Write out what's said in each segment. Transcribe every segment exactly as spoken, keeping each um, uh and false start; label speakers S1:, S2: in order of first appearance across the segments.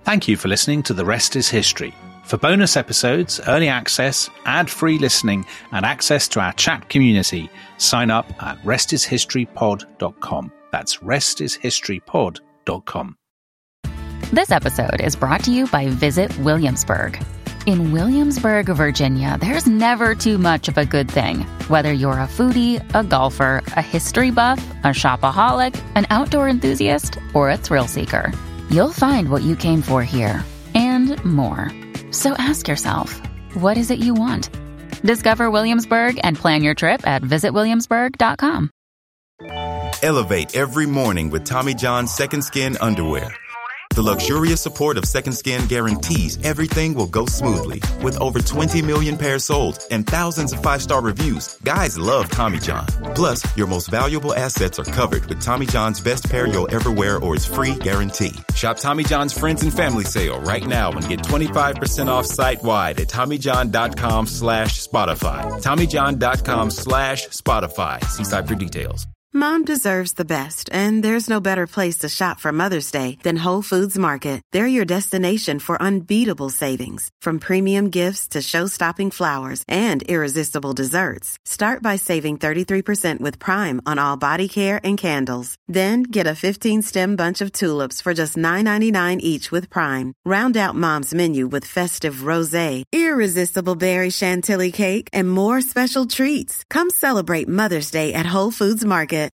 S1: Thank you for listening to The Rest is History. For bonus episodes, early access, ad-free listening, and access to our chat community, sign up at rest is history pod dot com. That's rest is history pod dot com.
S2: This episode is brought to you by Visit Williamsburg. In Williamsburg, Virginia, there's never too much of a good thing. Whether you're a foodie, a golfer, a history buff, a shopaholic, an outdoor enthusiast, or a thrill seeker, you'll find what you came for here and more. So ask yourself, what is it you want? Discover Williamsburg and plan your trip at visit williamsburg dot com.
S3: Elevate every morning with Tommy John's Second Skin underwear. The luxurious support of Second Skin guarantees everything will go smoothly. With over twenty million pairs sold and thousands of five-star reviews, guys love Tommy John. Plus, your most valuable assets are covered with Tommy John's best pair you'll ever wear or its free guarantee. Shop Tommy John's Friends and Family Sale right now and get twenty-five percent off site-wide at TommyJohn.com slash Spotify. TommyJohn.com slash Spotify. See site for details.
S4: Mom deserves the best, and there's no better place to shop for Mother's Day than Whole Foods Market. They're your destination for unbeatable savings, from premium gifts to show-stopping flowers and irresistible desserts. Start by saving thirty-three percent with Prime on all body care and candles. Then get a fifteen-stem bunch of tulips for just nine ninety-nine each with Prime. Round out Mom's menu with festive rosé, irresistible berry chantilly cake, and more special treats. Come celebrate Mother's Day at Whole Foods Market.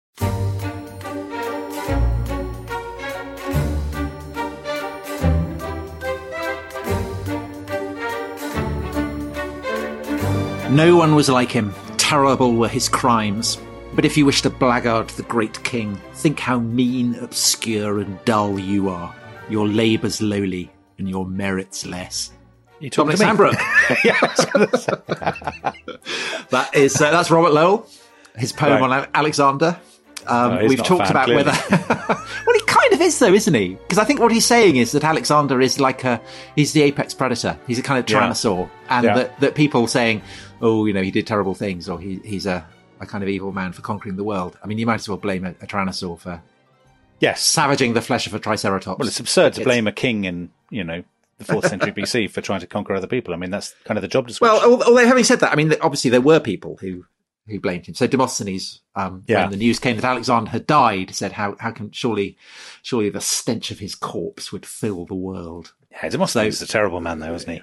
S5: No one was like him. Terrible were his crimes. But if you wish to blackguard the great king, think how mean, obscure, and dull you are. Your labour's lowly, and your merits less.
S1: You talking
S5: Dominic
S1: to me?
S5: Sandbrook. Yeah, I was gonna say. That is uh, that's Robert Lowell. His poem
S1: Right.
S5: on Alexander. Um,
S1: No, he's
S5: we've
S1: not a
S5: talked
S1: fan,
S5: about
S1: clearly.
S5: whether. Well, he kind of is, though, isn't he? Because I think what he's saying is that Alexander is like a. He's the apex predator. He's a kind of
S1: Yeah.
S5: tyrannosaur, and
S1: Yeah.
S5: that, that people saying, "Oh, you know, he did terrible things," or he, he's a, a kind of evil man for conquering the world. I mean, you might as well blame a, a tyrannosaur for
S1: Yes.
S5: savaging the flesh of a triceratops.
S1: Well, it's absurd to
S5: It's-
S1: blame a king in, you know, the fourth century B C for trying to conquer other people. I mean, that's kind of the job description.
S5: Well, al- although having said that, I mean, obviously there were people who who blamed him. So Demosthenes, um,
S1: Yeah.
S5: when the news came that Alexander had died, said, "How how can surely surely the stench of his corpse would fill the world."
S1: yeah, Demosthenes is a terrible man, though, isn't he?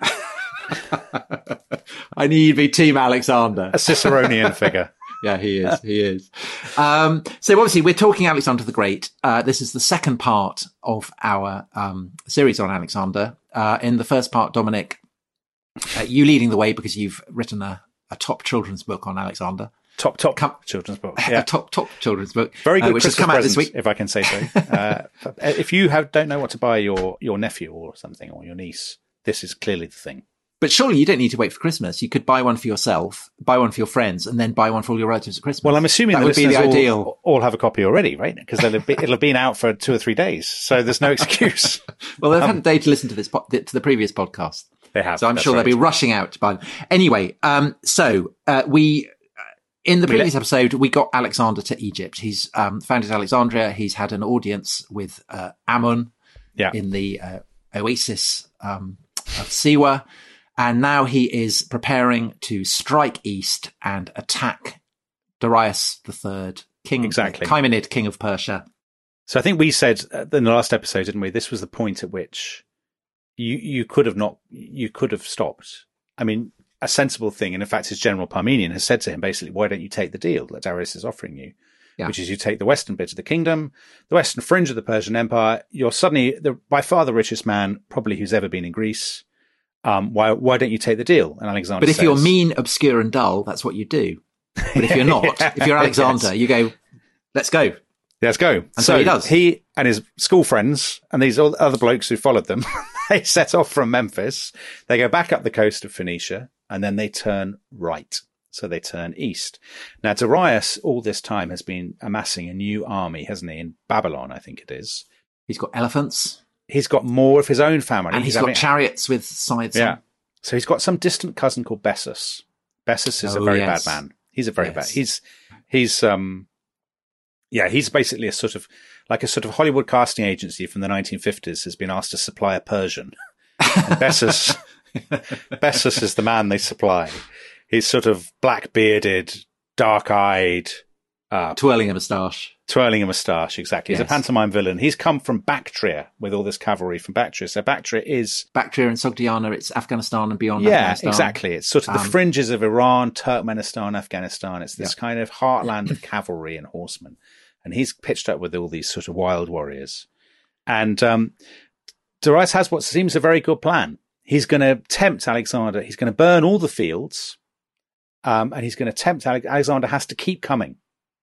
S5: I need to be Team Alexander.
S1: A Ciceronian figure.
S5: Yeah, he is. He is. Um, so obviously we're talking Alexander the Great. Uh, this is the second part of our um, series on Alexander. Uh, in the first part, Dominic, uh, you leading the way because you've written a, a top children's book on Alexander.
S1: Top, top
S5: Come-
S1: children's book.
S5: A
S1: Yeah.
S5: top top children's book.
S1: Very good
S5: uh, which has
S1: Christmas
S5: come out
S1: present,
S5: this week.
S1: if I can say so. Uh, if you have, don't know what to buy your, your nephew or something, or your niece, this is clearly the thing.
S5: But surely you don't need to wait for Christmas. You could buy one for yourself, buy one for your friends, and then buy one for all your relatives at Christmas.
S1: Well, I'm assuming
S5: that
S1: the
S5: would be the
S1: listeners all-
S5: ideal.
S1: All, have a copy already, right? Because it'll, be, it'll have been out for two or three days, so there's no excuse.
S5: Well, they've had a day to listen to this po- to the previous podcast.
S1: They have.
S5: So I'm
S1: that's
S5: sure
S1: right.
S5: they'll be rushing out to buy them. Anyway, um, so uh, we, uh, in the
S1: We
S5: previous
S1: let-
S5: episode, we got Alexander to Egypt. He's um, founded Alexandria. He's had an audience with uh, Ammon
S1: Yeah.
S5: in the uh, oasis um, of Siwa. And now he is preparing to strike east and attack Darius the Third, king,
S1: Exactly.
S5: Chaimonid, king of Persia.
S1: So I think we said uh, in the last episode, didn't we? This was the point at which you you could have not, you could have stopped. I mean, a sensible thing, and in fact, his general Parmenion has said to him basically, "Why don't you take the deal that Darius is offering you?"
S5: Yeah.
S1: Which is you take the western bit of the kingdom, the western fringe of the Persian Empire. You're suddenly the by far the richest man probably who's ever been in Greece. Um, why why don't you take the deal? And Alexander
S5: But if
S1: says,
S5: you're mean, obscure, and dull, that's what you do. But if you're not, if you're Alexander,
S1: Yes.
S5: you go, let's go.
S1: Let's go.
S5: And so he does.
S1: He and his school friends and these all- other blokes who followed them, they set off from Memphis. They go back up the coast of Phoenicia and then they turn right. So they turn east. Now, Darius all this time has been amassing a new army, hasn't he? In Babylon, I think it is.
S5: He's got elephants
S1: He's got more of his own family.
S5: and he's
S1: having-
S5: got chariots with sides.
S1: Yeah.
S5: on.
S1: So he's got some distant cousin called Bessus. Bessus is a
S5: Oh,
S1: very
S5: yes.
S1: bad man. He's a very
S5: Yes.
S1: bad. He's, he's, um, yeah, he's basically a sort of like a sort of Hollywood casting agency from the nineteen fifties has been asked to supply a Persian. And Bessus, Bessus is the man they supply. He's sort of black-bearded, dark-eyed, uh,
S5: twirling a moustache.
S1: Twirling a moustache, exactly. He's yes. a pantomime villain. He's come from Bactria with all this cavalry from Bactria. So Bactria is...
S5: Bactria and Sogdiana, it's Afghanistan and beyond
S1: yeah,
S5: Afghanistan.
S1: Exactly. It's sort of the um, fringes of Iran, Turkmenistan, Afghanistan. It's this yeah. kind of heartland of cavalry and horsemen. And he's pitched up with all these sort of wild warriors. And um, Darius has what seems a very good plan. He's going to tempt Alexander. He's going to burn all the fields. Um, and he's going to tempt Ale- Alexander has to keep coming.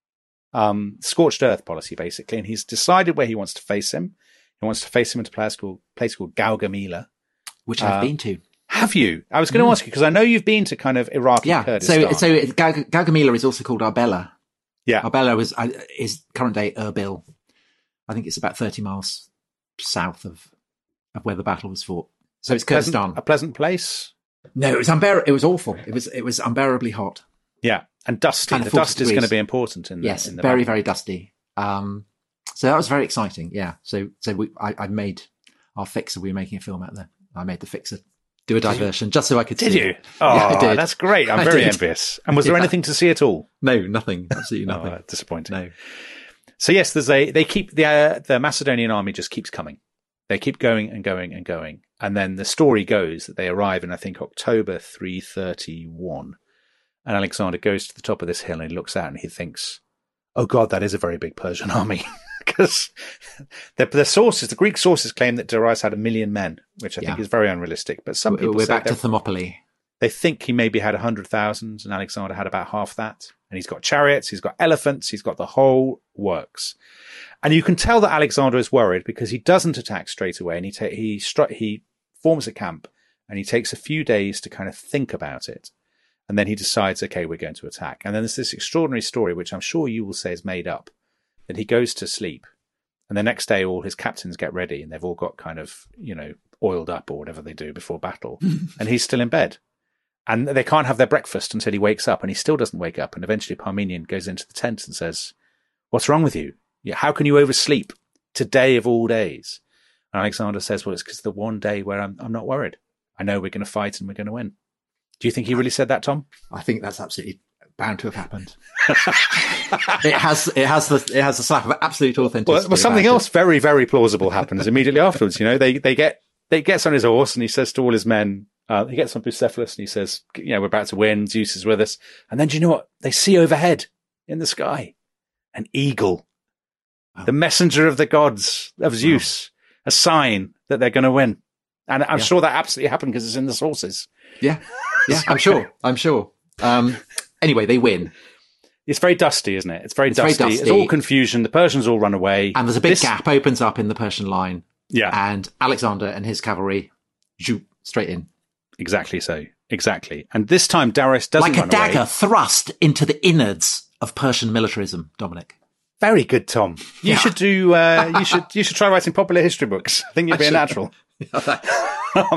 S1: Um, scorched earth policy, basically. And he's decided where he wants to face him. He wants to face him at a place called, place called Gaugamela.
S5: Which I've uh, been to.
S1: Have you? I was going to mm. ask you, because I know you've been to kind of Iraqi
S5: yeah.
S1: Kurdistan.
S5: So, so Gaug- Gaugamela is also called Arbela.
S1: Yeah.
S5: Arbela was, uh, is current day Erbil. I think it's about thirty miles south of, of where the battle was fought. So it's
S1: pleasant,
S5: Kurdistan.
S1: A pleasant place?
S5: No, it was unbearable. It was awful. It was, it was unbearably hot.
S1: Yeah. And dusty. The dust degrees. Is going to be important in the,
S5: yes,
S1: in the
S5: very,
S1: battle.
S5: very dusty. Um, so that was very exciting. Yeah. So, so we, I, I made our fixer. We were making a film out there. I made the fixer do a diversion just so I could
S1: did
S5: see.
S1: Did you?
S5: It.
S1: Oh,
S5: yeah, I did.
S1: That's great. I'm very envious. And was there yeah. anything to see at all?
S5: No, nothing. Absolutely nothing.
S1: Oh, disappointing.
S5: No.
S1: So yes, there's a, they keep the, uh, the Macedonian army just keeps coming. They keep going and going and going. And then the story goes that they arrive in, I think, October three thirty-one. And Alexander goes to the top of this hill and he looks out and he thinks, oh God, that is a very big Persian army. Because the, the sources, the Greek sources claim that Darius had a million men, which I yeah. think is very unrealistic. But some people
S5: We're
S1: say
S5: back to Thermopylae.
S1: They think he maybe had one hundred thousand and Alexander had about half that. And he's got chariots, he's got elephants, he's got the whole works. And you can tell that Alexander is worried because he doesn't attack straight away. And he, ta- he, stru- he forms a camp and he takes a few days to kind of think about it. And then he decides, okay, we're going to attack. And then there's this extraordinary story, which I'm sure you will say is made up, that he goes to sleep. And the next day, all his captains get ready and they've all got kind of, you know, oiled up or whatever they do before battle. And he's still in bed. And they can't have their breakfast until he wakes up. And he still doesn't wake up. And eventually Parmenion goes into the tent and says, what's wrong with you? How can you oversleep today of all days? And Alexander says, well, it's because the one day where I'm, I'm not worried. I know we're going to fight and we're going to win. Do you think he really said that, Tom?
S5: I think that's absolutely bound to have happened. it has, it has the, it has the slap of absolute authenticity.
S1: Well, well something else it. very, very plausible happens immediately afterwards. You know, they, they get, they gets on his horse and he says to all his men, uh, he gets on Bucephalus and he says, you know, we're about to win. Zeus is with us. And then do you know what? They see overhead in the sky an eagle, wow. the messenger of the gods of Zeus, wow. a sign that they're going to win. And I'm yeah. sure that absolutely happened because it's in the sources.
S5: Yeah. Yeah, I'm sure. I'm sure. Um, anyway, they win.
S1: It's very dusty, isn't it? It's very,
S5: it's
S1: dusty.
S5: very dusty.
S1: It's all confusion. The Persians all run away.
S5: And there's a big this... gap opens up in the Persian line.
S1: Yeah.
S5: And Alexander and his cavalry zoop, straight in.
S1: Exactly so. Exactly. And this time Darius doesn't
S5: like
S1: run
S5: a dagger
S1: away.
S5: thrust into the innards of Persian militarism, Dominic.
S1: Very good, Tom. You yeah. should do, uh, you should, you should try writing popular history books. I think you'd be a natural. um,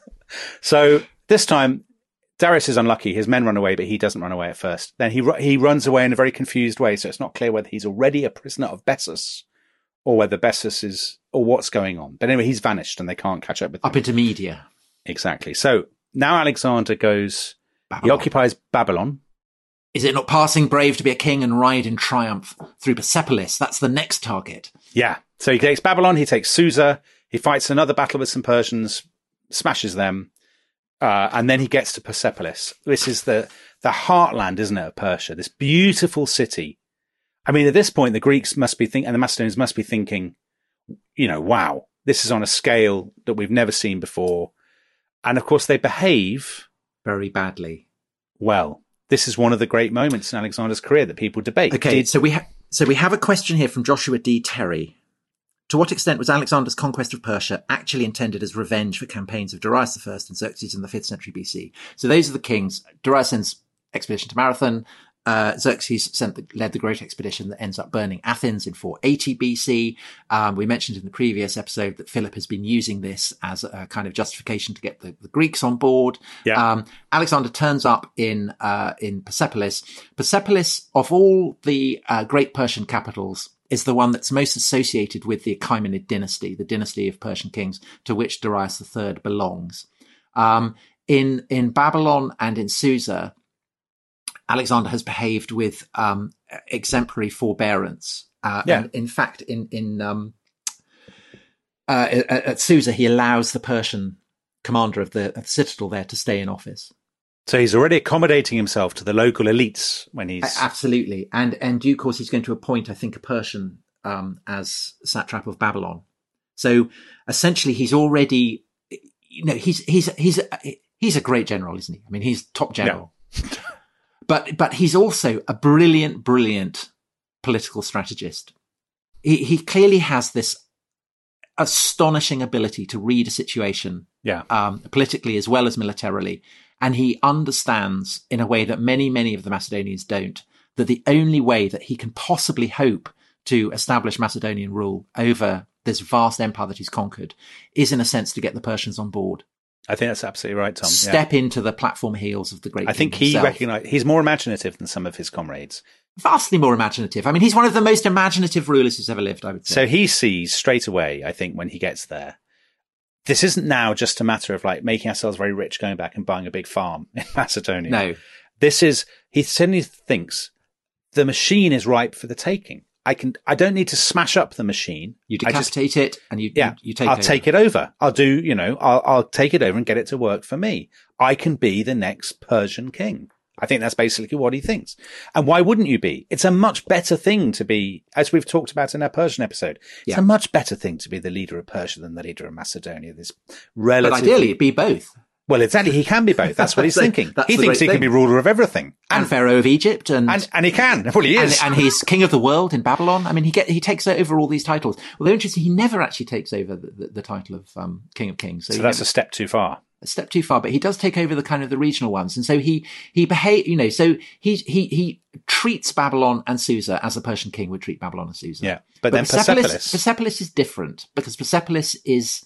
S1: so this time, Darius is unlucky. His men run away, but he doesn't run away at first. Then he he runs away in a very confused way, so it's not clear whether he's already a prisoner of Bessus or whether Bessus is, or what's going on. But anyway, he's vanished and they can't catch up with him.
S5: Up into Media.
S1: Exactly. So now Alexander goes,
S5: Babylon.
S1: He occupies Babylon.
S5: Is it not passing brave to be a king and ride in triumph through Persepolis? That's the next target.
S1: Yeah. So he takes Babylon, he takes Susa, he fights another battle with some Persians, smashes them. Uh, and then he gets to Persepolis. This is the, the heartland, isn't it, of Persia? This beautiful city. I mean, at this point, the Greeks must be thinking, and the Macedonians must be thinking, you know, wow, this is on a scale that we've never seen before. And of course, they behave
S5: very badly.
S1: Well, this is one of the great moments in Alexander's career that people debate.
S5: Okay, Did- so we ha- so we have a question here from Joshua D. Terry. To what extent was Alexander's conquest of Persia actually intended as revenge for campaigns of Darius the First and Xerxes in the fifth century B C? So those are the kings. Darius sends expedition to Marathon. Uh, Xerxes sent the, led the great expedition that ends up burning Athens in four eighty B C. Um, we mentioned in the previous episode that Philip has been using this as a kind of justification to get the, the Greeks on board.
S1: Yeah.
S5: Um, Alexander turns up in uh, in Persepolis. Persepolis, of all the uh, great Persian capitals, is the one that's most associated with the Achaemenid dynasty, the dynasty of Persian kings to which Darius the Third belongs. Um, in, in Babylon and in Susa, Alexander has behaved with um, exemplary forbearance. Uh,
S1: yeah.
S5: And in fact, in, in um, uh, at, at Susa, he allows the Persian commander of the, of the citadel there to stay in office.
S1: So he's already accommodating himself to the local elites when he's...
S5: Absolutely. And in due course, he's going to appoint, I think, a Persian um, as satrap of Babylon. So essentially, he's already, you know, he's, he's, he's, he's a great general, isn't he? I mean, he's top general. Yeah. but, but he's also a brilliant, brilliant political strategist. He, he clearly has this astonishing ability to read a situation,
S1: yeah,
S5: um, politically as well as militarily. And he understands in a way that many, many of the Macedonians don't, that the only way that he can possibly hope to establish Macedonian rule over this vast empire that he's conquered is, in a sense, to get the Persians on board.
S1: I think that's absolutely right, Tom.
S5: Step
S1: yeah.
S5: into the platform heels of the great
S1: I think
S5: king
S1: he
S5: himself.
S1: recognized he's more imaginative than some of his comrades.
S5: Vastly more imaginative. I mean, he's one of the most imaginative rulers who's ever lived, I would say.
S1: So he sees straight away, I think, when he gets there, this isn't now just a matter of like making ourselves very rich, going back and buying a big farm in Macedonia.
S5: No.
S1: This is, he suddenly thinks the machine is ripe for the taking. I can, I don't need to smash up the machine.
S5: You decapitate just, it and you,
S1: yeah,
S5: you, you take
S1: I'll
S5: it over.
S1: take it over. I'll do, you know, I'll, I'll take it over and get it to work for me. I can be the next Persian king. I think that's basically what he thinks. And why wouldn't you be? It's a much better thing to be, as we've talked about in our Persian episode, it's
S5: yeah.
S1: a much better thing to be the leader of Persia than the leader of Macedonia. This relative.
S5: But ideally, it'd be both.
S1: Well, exactly. He can be both. That's what he's
S5: so
S1: thinking. He thinks he
S5: thing.
S1: can be ruler of everything.
S5: And, and Pharaoh of Egypt. And,
S1: and, and he can. Well, he is.
S5: And, and he's king of the world in Babylon. I mean, he get, he takes over all these titles. Although interesting, he never actually takes over the, the, the title of um, King of Kings.
S1: So, so that's
S5: never,
S1: a step too far.
S5: A step too far, but he does take over the kind of the regional ones. And so he, he behave, you know, so he, he, he treats Babylon and Susa as a Persian king would treat Babylon and Susa.
S1: Yeah. But, but then
S5: Persepolis,
S1: Persepolis.
S5: Persepolis is different because Persepolis is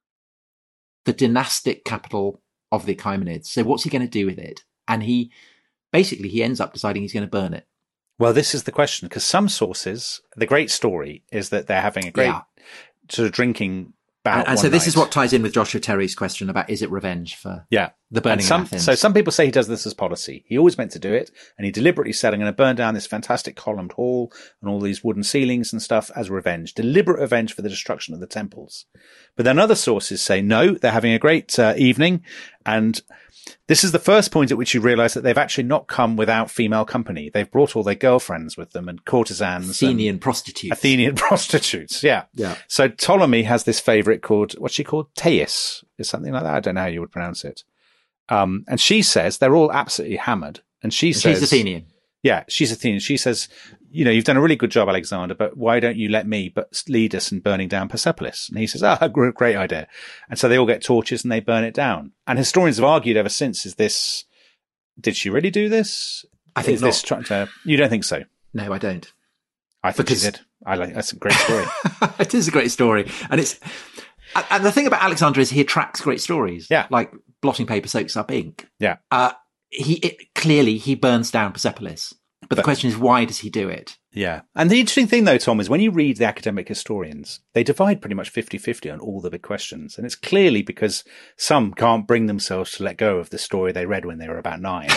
S5: the dynastic capital of the Achaemenids. So what's he going to do with it? And he, basically, he ends up deciding he's going to burn it.
S1: Well, this is the question, because some sources, the great story is that they're having a great
S5: yeah.
S1: sort of drinking bout.
S5: And, and so
S1: night.
S5: this is what ties in with Joshua Terry's question about, is it revenge for
S1: yeah.
S5: the burning
S1: some,
S5: of Athens?
S1: So some people say he does this as policy. He always meant to do it, and he deliberately said, I'm going to burn down this fantastic columned hall and all these wooden ceilings and stuff as revenge, deliberate revenge for the destruction of the temples. But then other sources say, no, they're having a great uh, evening, and this is the first point at which you realize that they've actually not come without female company. They've brought all their girlfriends with them and courtesans.
S5: Athenian
S1: and
S5: prostitutes.
S1: Athenian prostitutes, yeah.
S5: Yeah.
S1: So Ptolemy has this favorite called, what's she called? Thais, is something like that. I don't know how you would pronounce it. Um, and she says, they're all absolutely hammered. And she
S5: and
S1: says,
S5: she's Athenian.
S1: Yeah, she's Athenian. She says, you know, you've done a really good job, Alexander, but why don't you let me but lead us in burning down Persepolis? And he says, ah, oh, great idea. And so they all get torches and they burn it down. And historians have argued ever since, is this, did she really do this?
S5: I think
S1: is
S5: not.
S1: This trying to, you don't think so?
S5: No, I don't.
S1: I think
S5: Because-
S1: she did. I like, that's a great story.
S5: It is a great story. And it's, and the thing about Alexander is he attracts great stories.
S1: Yeah.
S5: Like blotting paper soaks up ink.
S1: Yeah.
S5: Uh, he, it, clearly he burns down Persepolis. But the question is, why does he do it?
S1: Yeah. And the interesting thing, though, Tom, is when you read the academic historians, they divide pretty much fifty-fifty on all the big questions. And it's clearly because some can't bring themselves to let go of the story they read when they were about nine.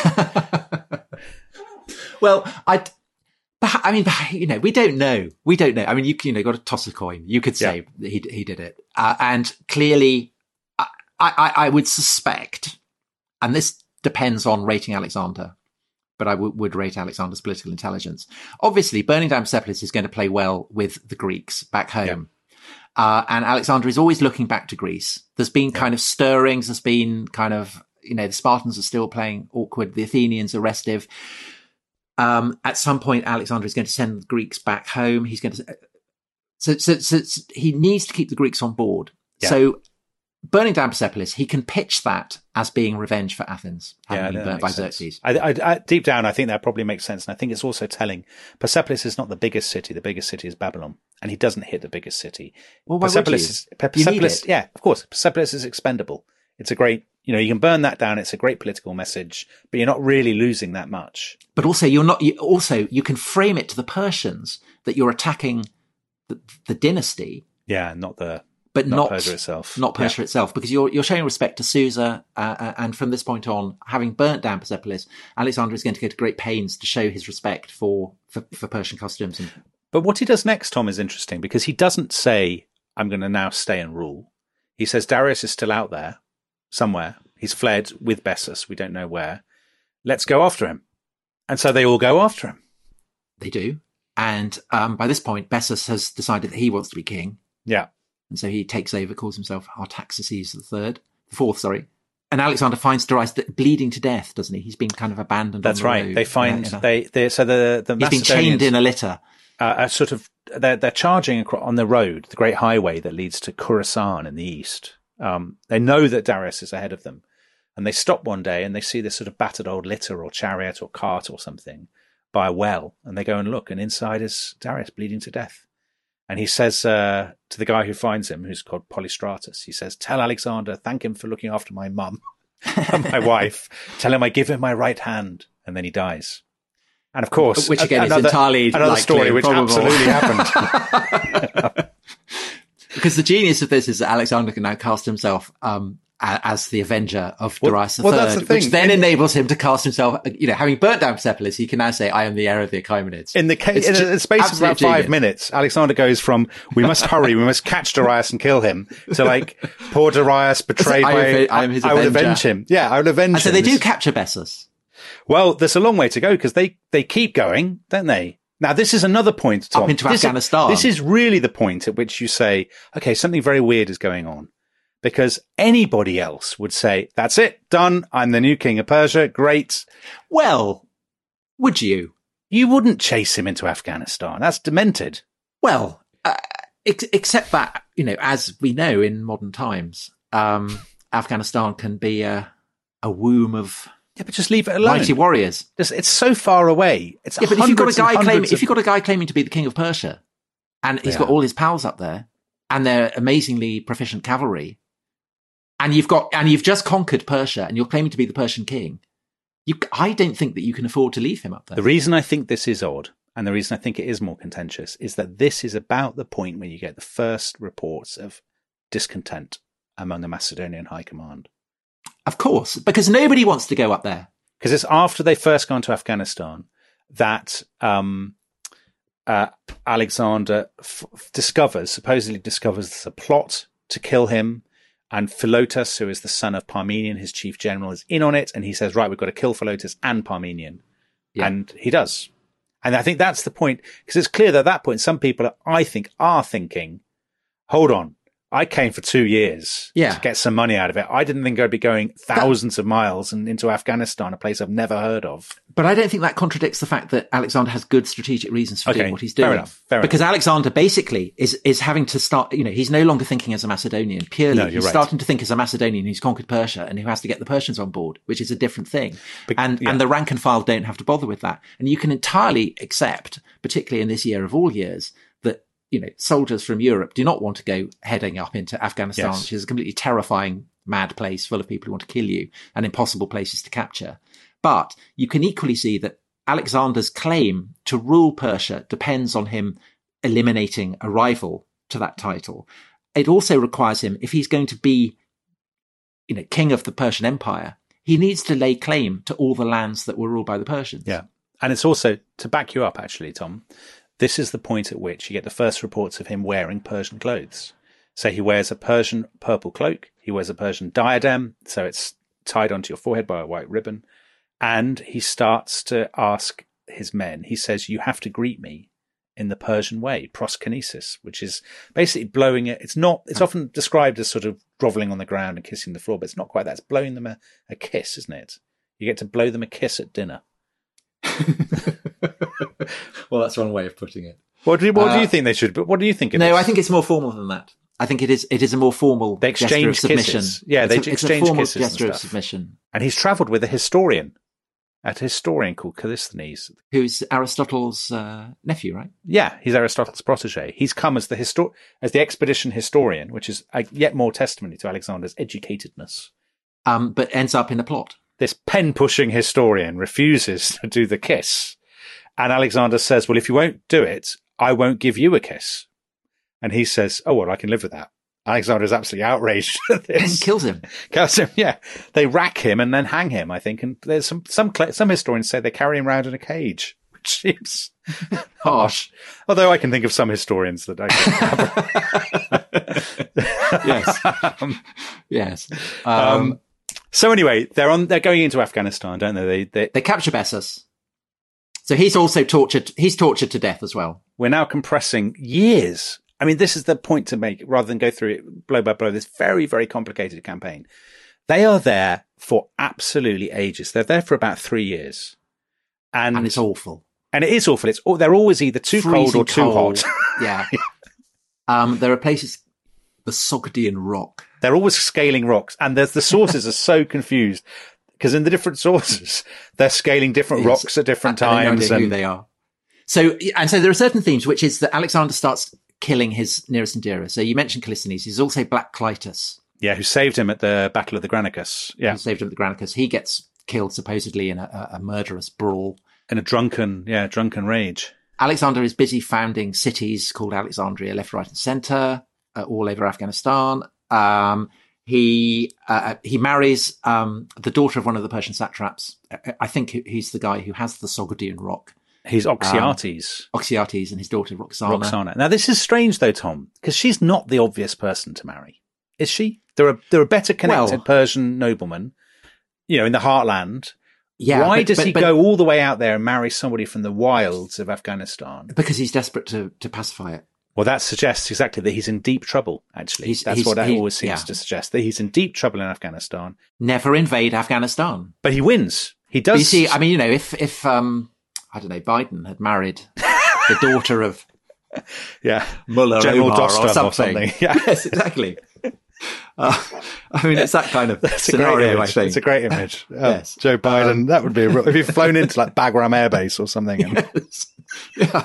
S5: Well, I, I mean, you know, we don't know. We don't know. I mean, you, you know, got to toss a coin. You could say
S1: Yeah.
S5: he he did it. Uh, and clearly, I, I, I would suspect, and this depends on rating Alexander, but I w- would rate Alexander's political intelligence. Obviously, burning down Persepolis is going to play well with the Greeks back home. Yeah. Uh, and Alexander is always looking back to Greece. There's been kind of stirrings. There's been kind of, you know, the Spartans are still playing awkward. The Athenians are restive. Um, at some point, Alexander is going to send the Greeks back home. He's going to, so, so, so, so he needs to keep the Greeks on board. Yeah. So burning down Persepolis, he can pitch that as being revenge for Athens having
S1: Yeah,
S5: been burnt by Xerxes.
S1: I, I, I, deep down, I think that probably makes sense. And I think it's also telling Persepolis is not the biggest city. The biggest city is Babylon. And he doesn't hit the biggest city.
S5: Well, why
S1: Persepolis
S5: would you?
S1: is, Persepolis,
S5: you need it.
S1: yeah, of course. Persepolis is expendable. It's a great You know, you can burn that down. It's a great political message, but you're not really losing that much.
S5: But also, you're not. You, also, you can frame it to the Persians that you're attacking the, the dynasty.
S1: Yeah, not the.
S5: But
S1: not,
S5: not
S1: Persia itself.
S5: Not Persia
S1: yeah. itself,
S5: because you're you're showing respect to Susa, uh, and from this point on, having burnt down Persepolis, Alexander is going to go to great pains to show his respect for for, for Persian customs. And...
S1: But what he does next, Tom, is interesting because he doesn't say, "I'm going to now stay and rule." He says Darius is still out there somewhere. He's fled with Bessus. We don't know where. Let's go after him. And so they all go after him.
S5: They do, and um, by this point, Bessus has decided that he wants to be king.
S1: Yeah.
S5: And so he takes over, calls himself Artaxerxes the third, the fourth, sorry. And Alexander finds Darius bleeding to death, doesn't he? He's been kind of abandoned.
S1: That's
S5: on the
S1: right.
S5: road
S1: They find
S5: in a,
S1: they they so the the
S5: he's been chained in a litter.
S1: Uh, are sort of they're they're charging across on the road, the great highway that leads to Khorasan in the east. Um, they know that Darius is ahead of them, and they stop one day and they see this sort of battered old litter or chariot or cart or something by a well, and they go and look, and inside is Darius bleeding to death. And he says uh, to the guy who finds him, who's called Polystratus, he says, "Tell Alexander, thank him for looking after my mum and my wife. Tell him I give him my right hand." And then he dies. And of course,
S5: which again
S1: another,
S5: is entirely
S1: another
S5: likely
S1: story which
S5: probable.
S1: absolutely happened.
S5: Because the genius of this is that Alexander can now cast himself um, as the avenger of
S1: Well,
S5: Darius the
S1: well,
S5: third,
S1: that's the thing.
S5: which then
S1: In-
S5: enables him to cast himself, you know, having burnt down Persepolis, he can now say, "I am the heir of the Achaemenids."
S1: In the case,
S5: It's
S1: in
S5: ju-
S1: the space of about
S5: absolute
S1: five
S5: genius.
S1: minutes, Alexander goes from "we must hurry, we must catch Darius and kill him" to like, "Poor Darius, betrayed
S5: I
S1: by,
S5: am- I am his
S1: I will
S5: avenger."
S1: avenge him." Yeah, I will avenge
S5: And so
S1: him.
S5: they do
S1: This-
S5: capture Bessus.
S1: Well, there's a long way to go because they, they keep going, don't they? Now, this is another point, Tom.
S5: Up into
S1: this
S5: Afghanistan.
S1: Is, this is really the point at which you say, okay, something very weird is going on. Because anybody else would say, that's it, done, I'm the new king of Persia, great.
S5: Well, would you?
S1: You wouldn't chase him into Afghanistan. That's demented.
S5: Well, uh, ex- except that, you know, as we know in modern times, um, Afghanistan can be a, a womb of
S1: Yeah, but just leave it alone.
S5: mighty warriors.
S1: Just, it's so far away. It's
S5: Yeah, but if you've got a
S1: hundreds and
S5: guy claiming,
S1: hundreds
S5: if
S1: of-
S5: you've got a guy claiming to be the king of Persia, and he's
S1: Yeah.
S5: got all his pals up there, and they're amazingly proficient cavalry, and you've got, and you've just conquered Persia, and you're claiming to be the Persian king, you, I don't think that you can afford to leave him up there.
S1: The reason I think this is odd, and the reason I think it is more contentious, is that this is about the point where you get the first reports of discontent among the Macedonian high command.
S5: Of course, because nobody wants to go up there.
S1: Because it's after they first gone to Afghanistan that um, uh, Alexander f- discovers, supposedly discovers there's a plot to kill him. And Philotas, who is the son of Parmenion, his chief general, is in on it. And he says, right, we've got to kill Philotas and Parmenion.
S5: Yeah.
S1: And he does. And I think that's the point, because it's clear that at that point, some people, are, I think, are thinking, hold on, I came for two years
S5: Yeah.
S1: to get some money out of it. I didn't think I'd be going thousands of miles and into Afghanistan, a place I've never heard of.
S5: But I don't think that contradicts the fact that Alexander has good strategic reasons for
S1: Okay,
S5: doing what he's doing.
S1: fair enough, fair
S5: because
S1: enough.
S5: Alexander basically is is having to start, you know, he's no longer thinking as a Macedonian purely.
S1: No, you're
S5: he's
S1: right.
S5: starting to think as a Macedonian who's conquered Persia and who has to get the Persians on board, which is a different thing.
S1: Bec-
S5: and
S1: yeah.
S5: and the rank and file don't have to bother with that. And you can entirely accept, particularly in this year of all years, that, you know, soldiers from Europe do not want to go heading up into Afghanistan,
S1: Yes.
S5: which is a completely terrifying, mad place full of people who want to kill you and impossible places to capture. But you can equally see that Alexander's claim to rule Persia depends on him eliminating a rival to that title. It also requires him, if he's going to be, you know, king of the Persian Empire, he needs to lay claim to all the lands that were ruled by the Persians.
S1: Yeah. And it's also, to back you up, actually, Tom, this is the point at which you get the first reports of him wearing Persian clothes. So he wears a Persian purple cloak. He wears a Persian diadem. So it's tied onto your forehead by a white ribbon. And he starts to ask his men, he says, you have to greet me in the Persian way, proskinesis, which is basically blowing it. It's not, it's often described as sort of groveling on the ground and kissing the floor, but it's not quite that. It's blowing them a, a kiss, isn't it? You get to blow them a kiss at dinner.
S5: Well, that's one way of putting it.
S1: What do you, what do
S5: Uh,
S1: you think they should, but what do you think it
S5: No,
S1: is?
S5: I think it's more formal than that. I think it is. It is a more formal
S1: They
S5: gesture of
S1: exchange
S5: submission.
S1: kisses. Yeah,
S5: It's
S1: they
S5: a, it's a
S1: exchange
S5: formal
S1: kisses and
S5: gesture of
S1: stuff.
S5: submission.
S1: And he's travelled with a historian, a historian called Callisthenes.
S5: Who's Aristotle's uh, nephew, right?
S1: Yeah, he's Aristotle's protege. He's come as the histor- as the expedition historian, which is uh, yet more testimony to Alexander's educatedness.
S5: um, but ends up in the plot.
S1: This pen-pushing historian refuses to do the kiss. And Alexander says, well, if you won't do it, I won't give you a kiss. And he says, oh, well, I can live with that. Alexander's absolutely outraged at this.
S5: And kills him.
S1: Kills him, yeah. They rack him and then hang him, I think. And there's some, some, some historians say they carry him around in a cage, which seems harsh. Although I can think of some historians that I
S5: Yes. um, yes. Um,
S1: um, so anyway, they're on, they're going into Afghanistan, don't they? They, they,
S5: they capture Bessus. So he's also tortured. He's tortured to death as well.
S1: We're now compressing years. I mean, this is the point to make rather than go through it blow by blow, this very, very complicated campaign. They are there for absolutely ages. They're there for about three years. And,
S5: and it's awful.
S1: And it is awful. It's They're always either too
S5: Freezing
S1: cold or too
S5: cold.
S1: hot.
S5: Yeah. um, there are places, the Sogdian Rock.
S1: They're always scaling rocks. And there's, the sources are so confused because in the different sources, they're scaling different yes. rocks at different
S5: I,
S1: times.
S5: I
S1: and
S5: who they are. So, and so there are certain themes, which is that Alexander starts killing his nearest and dearest. So you mentioned Callisthenes. He's also Black Clitus.
S1: Yeah, who saved him at the Battle of the Granicus. Yeah.
S5: Who saved him at the Granicus. He gets killed supposedly in a, a murderous brawl.
S1: In a drunken, yeah, drunken rage.
S5: Alexander is busy founding cities called Alexandria left, right and centre uh, all over Afghanistan. Um, he uh, he marries um, the daughter of one of the Persian satraps. I think he's the guy who has the Sogdian Rock.
S1: He's Oxyates.
S5: Um, Oxyates and his daughter Roxana.
S1: Roxana. Now, this is strange, though, Tom, because she's not the obvious person to marry. Is she? There are there are better connected well, Persian noblemen, you know, in the heartland.
S5: Yeah.
S1: Why
S5: but,
S1: does
S5: but,
S1: he
S5: but,
S1: go all the way out there and marry somebody from the wilds of Afghanistan?
S5: Because he's desperate to, to pacify it.
S1: Well, that suggests exactly that he's in deep trouble, actually.
S5: He's,
S1: That's
S5: he's,
S1: what that
S5: he,
S1: always seems
S5: yeah.
S1: to suggest, that he's in deep trouble in Afghanistan.
S5: Never invade Afghanistan.
S1: But he wins. He does.
S5: But you see, I mean, you know, if, if um, I don't know, Biden had married the daughter of
S1: yeah,
S5: Mullah
S1: General
S5: Omar
S1: Dostum
S5: or something.
S1: Or something. Yeah.
S5: Yes, exactly. Uh, I mean, it's that kind of
S1: That's
S5: scenario,
S1: I
S5: think.
S1: It's a great image. Oh,
S5: yes.
S1: Joe Biden, um, that would be a real, if you've flown into like Bagram Air Base or something. And,
S5: yes. Yeah.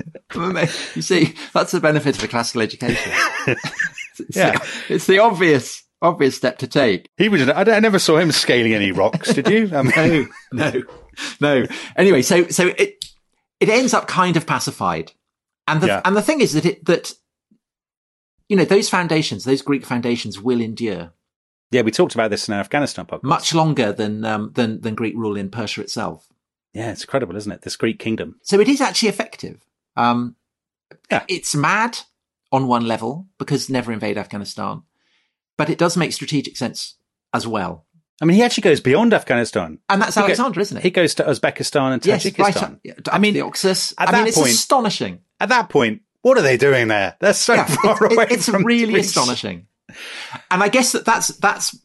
S5: You see, that's the benefit of a classical education. it's,
S1: yeah.
S5: the, it's the obvious, obvious step to take.
S1: He was, I, I never saw him scaling any rocks, did you? I
S5: mean, no, no, no. Anyway, so, so it, it ends up kind of pacified. And the, yeah. and the thing is that it, that, you know, those foundations, those Greek foundations will endure.
S1: Yeah, we talked about this in our Afghanistan podcast.
S5: Much longer than, um, than, than Greek rule in Persia itself.
S1: Yeah, it's incredible, isn't it? This Greek kingdom.
S5: So it is actually effective. Um,
S1: yeah.
S5: It's mad on one level because never invade Afghanistan, but it does make strategic sense as well.
S1: I mean, he actually goes beyond Afghanistan.
S5: And that's
S1: he
S5: Alexander,
S1: go,
S5: isn't it?
S1: He goes to Uzbekistan and Tajikistan.
S5: Yes, right. I mean, the Oxus.
S1: At
S5: I
S1: that
S5: mean, it's
S1: point,
S5: astonishing.
S1: At that point, what are they doing there? They're so
S5: yeah,
S1: far
S5: it,
S1: away
S5: it, it's
S1: from
S5: really
S1: Greece.
S5: astonishing. And I guess that that's, that's,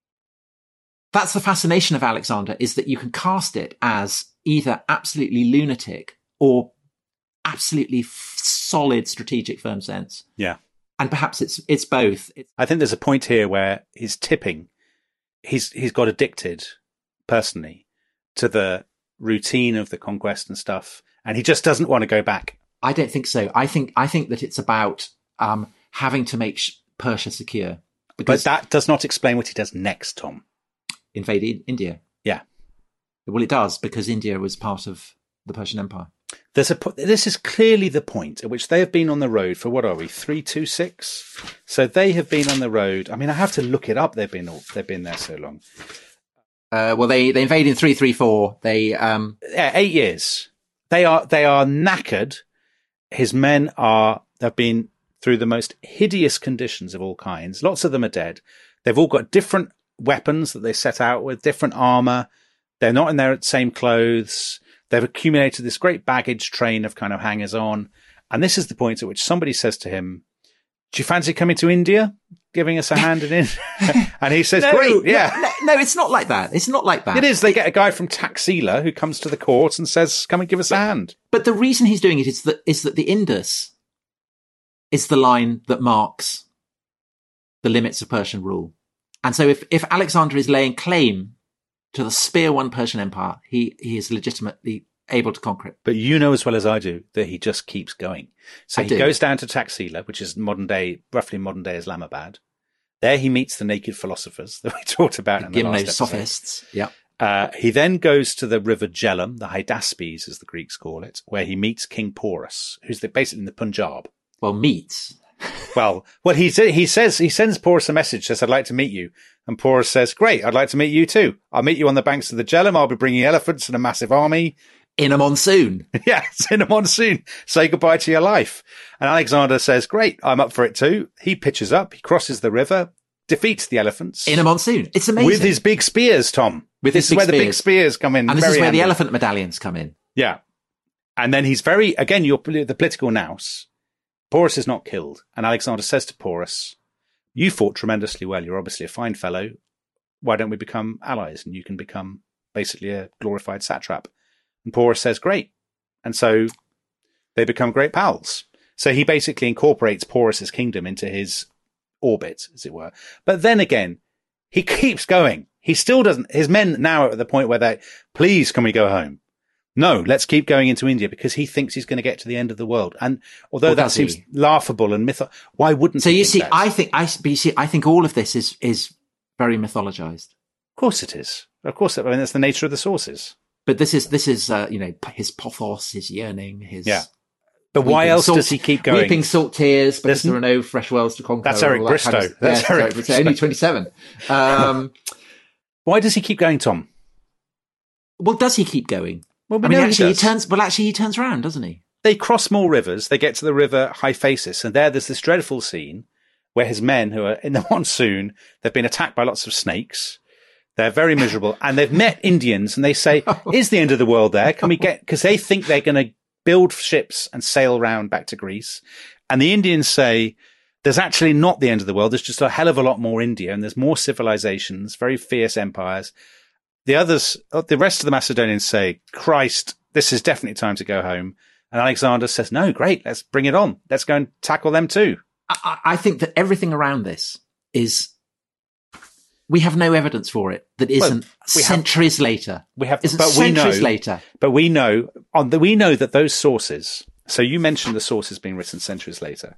S5: that's the fascination of Alexander, is that you can cast it as either absolutely lunatic or absolutely f- solid strategic firm sense.
S1: Yeah.
S5: And perhaps it's, it's both. It's-
S1: I think there's a point here where he's tipping. He's, he's got addicted personally to the routine of the conquest and stuff. And he just doesn't want to go back.
S5: I don't think so. I think, I think that it's about, um, having to make Persia secure.
S1: But that does not explain what he does next, Tom.
S5: Invade India.
S1: Yeah.
S5: Well, it does, because India was part of the Persian Empire.
S1: There's a, this is clearly the point at which they have been on the road for, what are we, three two six? So they have been on the road. I mean, I have to look it up. They've been, they've been there so long.
S5: Uh, well, they, they invaded in three three four. They, um,
S1: yeah, eight years. They are, they are knackered. His men are, have been through the most hideous conditions of all kinds. Lots of them are dead. They've all got different weapons that they set out with, different armor. They're not in their same clothes. They've accumulated this great baggage train of kind of hangers on. And this is the point at which somebody says to him, do you fancy coming to India, giving us a hand in India? And he says,
S5: no,
S1: great, yeah.
S5: No, no, it's not like that. It's not like that.
S1: It is. They get a guy from Taxila who comes to the court and says, come and give us a hand.
S5: But the reason he's doing it is that, is that the Indus is the line that marks the limits of Persian rule. And so if, if Alexander is laying claim to the spear-won Persian Empire, he, he is legitimately able to conquer it.
S1: But you know as well as I do that he just keeps going. So
S5: I
S1: he
S5: do.
S1: goes down to Taxila, which is modern day, roughly modern day Islamabad. There he meets the naked philosophers that we talked about in the last episode.
S5: Sophists. Yeah.
S1: Uh, he then goes to the river Jhelum, the Hydaspes, as the Greeks call it, where he meets King Porus, who's the, basically in the Punjab.
S5: Well, meets.
S1: well, well, he he says he sends Porus a message, says, "I'd like to meet you," and Porus says, "Great, I'd like to meet you too. I'll meet you on the banks of the Jhelum. I'll be bringing elephants and a massive army
S5: in a monsoon."
S1: Yeah, it's in a monsoon. Say goodbye to your life. And Alexander says, "Great, I'm up for it too." He pitches up, he crosses the river, defeats the elephants
S5: in a monsoon. It's amazing
S1: with his big spears, Tom.
S5: With
S1: this
S5: his
S1: is where
S5: spears.
S1: the big spears come in,
S5: and this
S1: very
S5: is where
S1: handy.
S5: the elephant medallions come in.
S1: Yeah, and then he's very again. You're the political nous. Porus is not killed, and Alexander says to Porus, "You fought tremendously well. You're obviously a fine fellow. Why don't we become allies, and you can become basically a glorified satrap?" And Porus says, "Great," and so they become great pals. So he basically incorporates Porus's kingdom into his orbit, as it were. But then again, he keeps going. He still doesn't. His men now are at the point where they, "Please, can we go home?" No, let's keep going into India because he thinks he's going to get to the end of the world. And although
S5: Well,
S1: that
S5: does
S1: seems
S5: he?
S1: laughable and myth, why wouldn't
S5: So
S1: he
S5: you
S1: think
S5: see,
S1: that?
S5: I think I, but you see, I think all of this is is very mythologized.
S1: Of course it is. Of course, I mean that's the nature of the sources.
S5: But this is this is uh, you know his pothos, his yearning, his
S1: Yeah. But why
S5: weeping
S1: else
S5: salt-
S1: does he keep going?
S5: Weeping salt tears because
S1: Listen,
S5: there are no fresh wells to conquer.
S1: that's
S5: and
S1: Eric
S5: all that kind of-
S1: Bristow. That's
S5: yes,
S1: Eric
S5: Bristow. Only twenty-seven. Um,
S1: Why does he keep going, Tom?
S5: well, does he keep going?
S1: Well, we
S5: I mean,
S1: know he
S5: actually, he
S1: does.
S5: turns. Well, actually, he turns around, doesn't he?
S1: They cross more rivers. They get to the river Hyphasis, and there there's this dreadful scene where his men, who are in the monsoon, they've been attacked by lots of snakes. They're very miserable, and they've met Indians, and they say, "Is the end of the world there? Can we get?" Because they think they're going to build ships and sail round back to Greece, and the Indians say, "There's actually not the end of the world. There's just a hell of a lot more India, and there's more civilizations, very fierce empires." The others, the rest of the Macedonians say, "Christ, this is definitely time to go home." And Alexander says, "No, great, let's bring it on. Let's go and tackle them too."
S5: I, I think that everything around this is. We have no evidence for it that isn't
S1: Well, we have-
S5: centuries later.
S1: We have,
S5: Isn't
S1: but we know,
S5: centuries later.
S1: but we know on the, we know that those sources. So you mentioned the sources being written centuries later.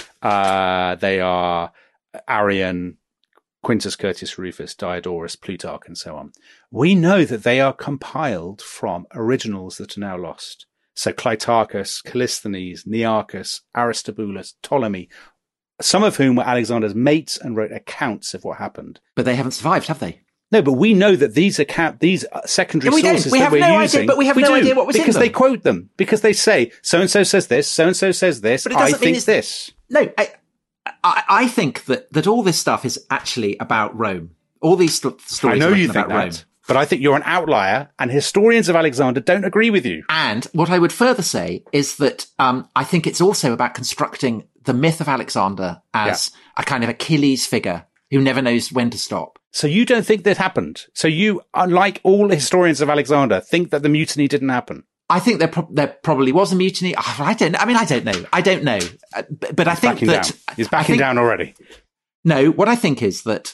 S1: Uh, they are Arrian, Quintus Curtius Rufus, Diodorus, Plutarch, and so on. We know that they are compiled from originals that are now lost. So Clitarchus, Callisthenes, Nearchus, Aristobulus, Ptolemy, some of whom were Alexander's mates and wrote accounts of what happened.
S5: But they haven't survived, have they?
S1: No, but we know that these account, these secondary
S5: Yeah, we don't.
S1: sources
S5: We
S1: that
S5: have
S1: we're
S5: no idea,
S1: using,
S5: but we have no
S1: do,
S5: idea what was in
S1: because
S5: them.
S1: they quote them, because they say so and so says this, so and so says this.
S5: But it
S1: I
S5: doesn't mean
S1: think
S5: it's-
S1: this.
S5: No, I, I, I think that, that all this stuff is actually about Rome. All these st-
S1: I
S5: stories
S1: know
S5: are
S1: you
S5: written
S1: think
S5: about
S1: that,
S5: Rome.
S1: but I think you're an outlier, and historians of Alexander don't agree with you.
S5: And what I would further say is that um, I think it's also about constructing the myth of Alexander as a kind of Achilles figure who never knows when to stop.
S1: So you don't think that happened? So you, unlike all historians of Alexander, think that the mutiny didn't happen?
S5: I think there, pro- there probably was a mutiny. Oh, I don't. I mean, I don't know. I don't know. Uh, but, but I think
S1: Backing
S5: that
S1: down. He's
S5: I
S1: backing
S5: think-
S1: down already.
S5: No, what I think is that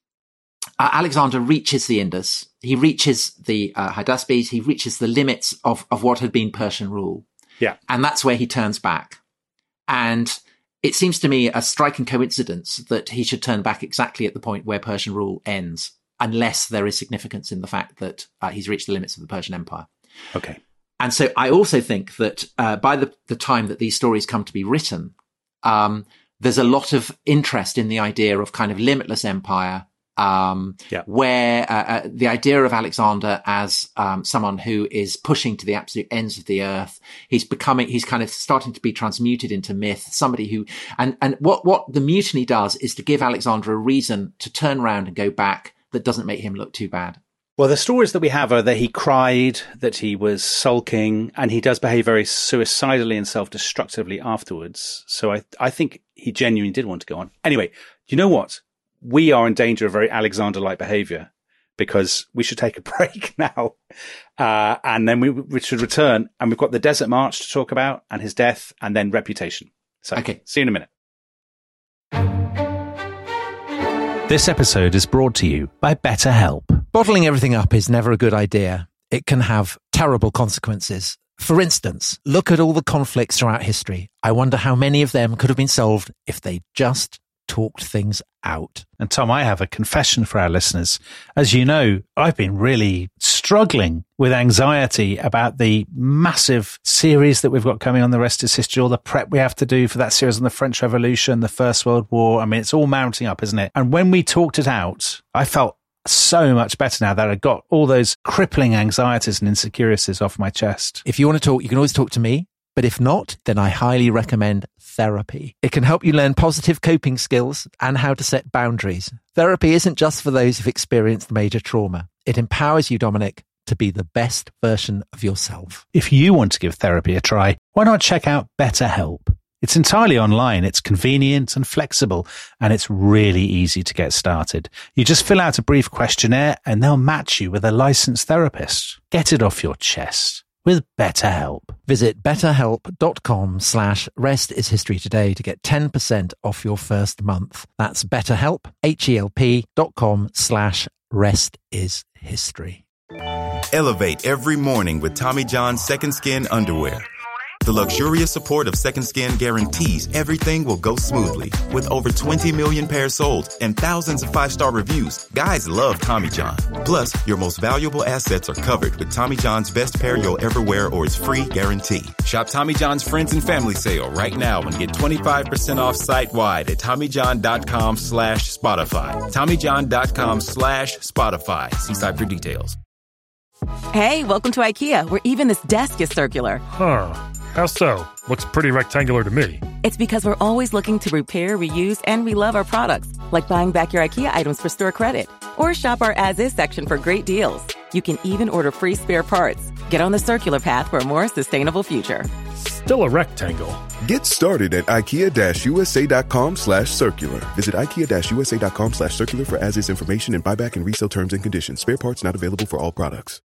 S5: uh, Alexander reaches the Indus. He reaches the uh, Hydaspes. He reaches the limits of, of what had been Persian rule.
S1: Yeah.
S5: And that's where he turns back. And it seems to me a striking coincidence that he should turn back exactly at the point where Persian rule ends, unless there is significance in the fact that uh, he's reached the limits of the Persian Empire.
S1: Okay.
S5: And so I also think that uh, by the, the time that these stories come to be written, um, there's a lot of interest in the idea of kind of limitless empire, um,
S1: Yeah.
S5: where uh, uh, the idea of Alexander as um, someone who is pushing to the absolute ends of the earth, he's becoming, he's kind of starting to be transmuted into myth, somebody who, and, and what, what the mutiny does is to give Alexander a reason to turn around and go back that doesn't make him look too bad.
S1: Well, the stories that we have are that he cried, that he was sulking, and he does behave very suicidally and self-destructively afterwards. So I, I think he genuinely did want to go on. Anyway, you know what? We are in danger of very Alexander-like behavior because we should take a break now. Uh, and then we, we should return, and we've got the Desert March to talk about and his death and then reputation. So
S5: Okay.
S1: See you in a minute. This episode is brought to you by BetterHelp.
S6: Bottling everything up is never a good idea. It can have terrible consequences. For instance, look at all the conflicts throughout history. I wonder how many of them could have been solved if they just talked things out.
S1: And Tom, I have a confession for our listeners. As you know, I've been really struggling with anxiety about the massive series that we've got coming on The Rest is History, all the prep we have to do for that series on the French Revolution, the First World War. I mean, it's all mounting up, isn't it? And when we talked it out, I felt so much better now that I got all those crippling anxieties and insecurities off my chest.
S6: If you want to talk, you can always talk to me. But if not, then I highly recommend therapy. It can help you learn positive coping skills and how to set boundaries. Therapy isn't just for those who've experienced major trauma. It empowers you, Dominic, to be the best version of yourself.
S1: If you want to give therapy a try, why not check out BetterHelp? It's entirely online, it's convenient and flexible, and it's really easy to get started. You just fill out a brief questionnaire and they'll match you with a licensed therapist. Get it off your chest with BetterHelp.
S6: Visit betterhelp.com slash rest is history today to get ten percent off your first month. That's betterhelp, H-E-L-P dot com slash rest is history.
S3: Elevate every morning with Tommy John's Second Skin underwear. The luxurious support of Second Skin guarantees everything will go smoothly. With over twenty million pairs sold and thousands of five-star reviews, guys love Tommy John. Plus, your most valuable assets are covered with Tommy John's best pair you'll ever wear or its free guarantee. Shop Tommy John's Friends and Family Sale right now and get twenty-five percent off site-wide at TommyJohn.com slash Spotify. TommyJohn.com slash Spotify. See site for details.
S7: Hey, welcome to IKEA, where even this desk is circular.
S8: Huh. How so? Looks pretty rectangular to me.
S7: It's because we're always looking to repair, reuse, and relove our products, like buying back your IKEA items for store credit. Or shop our as-is section for great deals. You can even order free spare parts. Get on the circular path for a more sustainable future.
S8: Still a rectangle.
S9: Get started at IKEA-USA.com slash circular. Visit IKEA-USA.com slash circular for as-is information and buyback and resale terms and conditions. Spare parts not available for all products.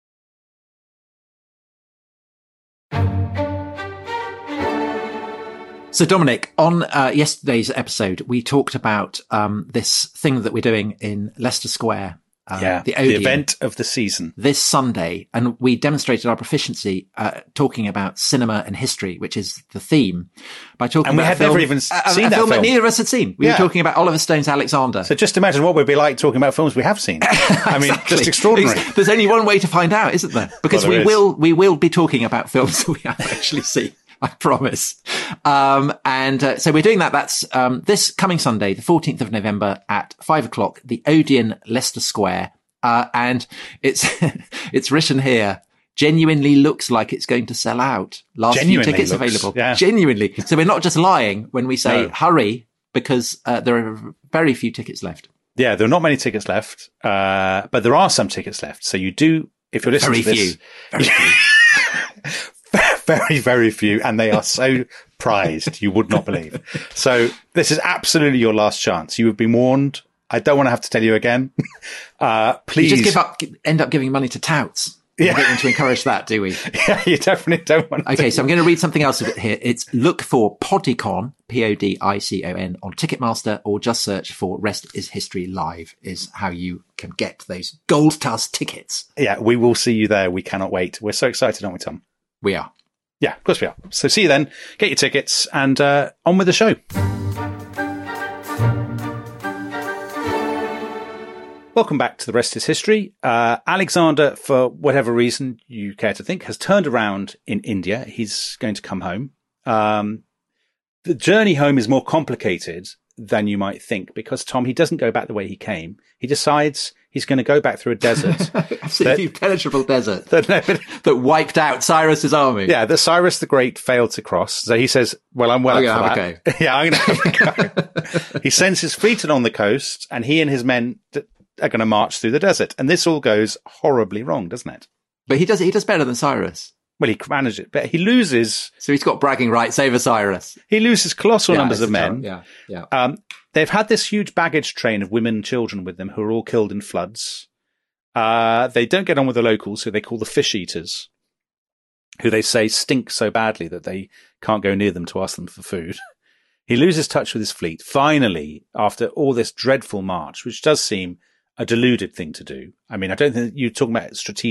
S5: So, Dominic, on uh, yesterday's episode, we talked about um, this thing that we're doing in Leicester Square. Uh,
S1: yeah,
S5: the,
S1: the event of the season.
S5: This Sunday. And we demonstrated our proficiency uh, talking about cinema and history, which is the theme, by talking
S1: and
S5: about
S1: we had
S5: film,
S1: never even
S5: uh,
S1: seen
S5: a
S1: that
S5: film,
S1: film
S5: that neither of us had seen. We
S1: yeah.
S5: were talking about Oliver Stone's Alexander.
S1: So just imagine what we'd be like talking about films we have seen. I mean,
S5: Exactly.
S1: just extraordinary.
S5: There's only one way to find out, isn't there? Because
S1: Well, there
S5: we
S1: is.
S5: will we will be talking about films that we have actually seen. I promise. Um, and uh, so we're doing that. That's um, this coming Sunday, the fourteenth of November at five o'clock, the Odeon, Leicester Square. Uh, and it's it's written here, genuinely looks like it's going to sell out. Last few
S1: Genuinely
S5: tickets
S1: looks,
S5: available.
S1: yeah.
S5: Genuinely. So we're not just lying when we say
S1: No.
S5: hurry, because uh, there are very few tickets left.
S1: Yeah, there are not many tickets left, uh, but there are some tickets left. So you do, if you're listening
S5: Very
S1: to this,
S5: few. Very few.
S1: very, very few, and they are so prized, you would not believe. So this is absolutely your last chance. You have been warned. I don't want to have to tell you again. Uh, please.
S5: You just give up, end up giving money to touts.
S1: Yeah.
S5: We don't want to encourage that, do we?
S1: Yeah, you definitely don't want to.
S5: Okay, so I'm going to read something else here. It's look for Podicon, P O D I C O N, on Ticketmaster, or just search for Rest is History Live is how you can get those gold tusk tickets.
S1: Yeah, we will see you there. We cannot wait. We're so excited, aren't we, Tom?
S5: We are.
S1: Yeah, of course we are. So see you then. Get your tickets and uh, on with the show. Welcome back to The Rest is History. Uh, Alexander, for whatever reason you care to think, has turned around in India. He's going to come home. Um, the journey home is more complicated than you might think because, Tom, he doesn't go back the way he came. He decides he's going to go back through a desert.
S5: Absolutely impenetrable desert
S1: that,
S5: that wiped out Cyrus's army.
S1: Yeah, that Cyrus the Great failed to cross. So he says, well, I'm well
S5: I'm
S1: up for
S5: gonna
S1: that.
S5: have a
S1: Yeah, I'm going to have a go. He sends his fleet on the coast and he and his men d- are going to march through the desert. And this all goes horribly wrong, doesn't it?
S5: But he does he does better than Cyrus.
S1: Well, he managed it, but he loses.
S5: So he's got bragging rights over Cyrus.
S1: He loses colossal
S5: Yeah,
S1: numbers
S5: it's
S1: of
S5: a
S1: men.
S5: terrible- Yeah, yeah.
S1: Um, they've had this huge baggage train of women and children with them who are all killed in floods. Uh, they don't get on with the locals, who they call the fish eaters, who they say stink so badly that they can't go near them to ask them for food. He loses touch with his fleet. Finally, after all this dreadful march, which does seem a deluded thing to do. I mean, I don't think you're talking about strategic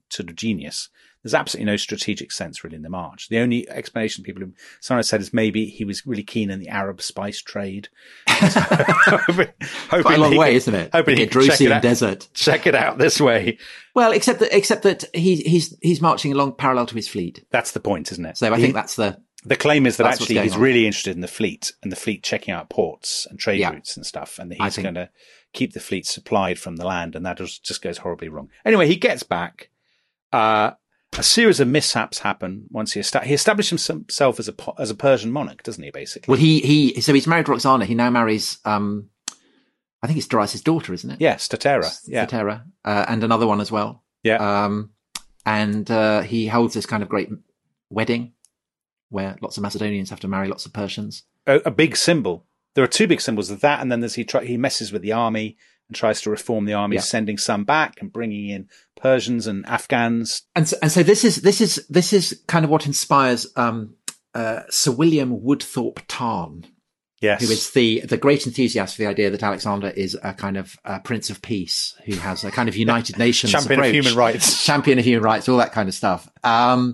S1: sort of genius. There's absolutely no strategic sense really in the march. The only explanation people have someone said is maybe he was really keen in the Arab spice trade. hoping, hoping
S5: Quite a long way,
S1: could,
S5: isn't it?
S1: Hoping
S5: the
S1: he could check it out,
S5: desert.
S1: check it out this way.
S5: Well, except that except that he, he's he's marching along parallel to his fleet.
S1: That's the point, isn't it?
S5: So I
S1: he,
S5: think that's the
S1: the claim is that
S5: that's
S1: actually he's
S5: on.
S1: really interested in the fleet and the fleet checking out ports and trade
S5: yeah.
S1: routes and stuff, and that
S5: I
S1: he's
S5: think...
S1: going to keep the fleet supplied from the land, and that just goes horribly wrong. Anyway, he gets back. Uh, A series of mishaps happen once he esta- he established himself as a as a Persian monarch, doesn't he? Basically,
S5: well, he he so he's married Roxana. He now marries, um, I think it's Darius' daughter, isn't it?
S1: Yeah, Statera. Yeah,
S5: Statera, uh, and another one as well.
S1: Yeah,
S5: um, and uh, he holds this kind of great wedding where lots of Macedonians have to marry lots of Persians.
S1: A, a big symbol. There are two big symbols of that, and then there's he try, he messes with the army and tries to reform the army, yeah. sending some back and bringing in Persians and Afghans.
S5: And so, and so this is this is this is kind of what inspires um, uh, Sir William Woodthorpe Tarn,
S1: yes,
S5: who is the the great enthusiast for the idea that Alexander is a kind of uh, Prince of Peace, who has a kind of United Nations
S1: champion
S5: approach,
S1: of human rights,
S5: champion of human rights, all that kind of stuff, um,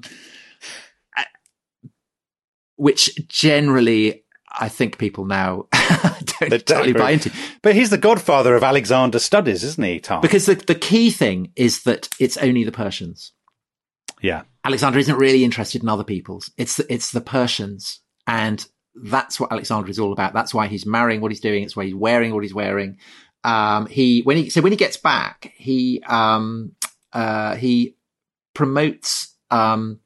S5: which generally I think people now don't totally buy into.
S1: But he's the godfather of Alexander studies, isn't he, Tom?
S5: Because the, the key thing is that it's only the Persians.
S1: Yeah.
S5: Alexander isn't really interested in other peoples. It's the, it's the Persians. And that's what Alexander is all about. That's why he's marrying what he's doing. It's why he's wearing what he's wearing. Um, he, when he, so when he gets back, he, um, uh, he promotes, um,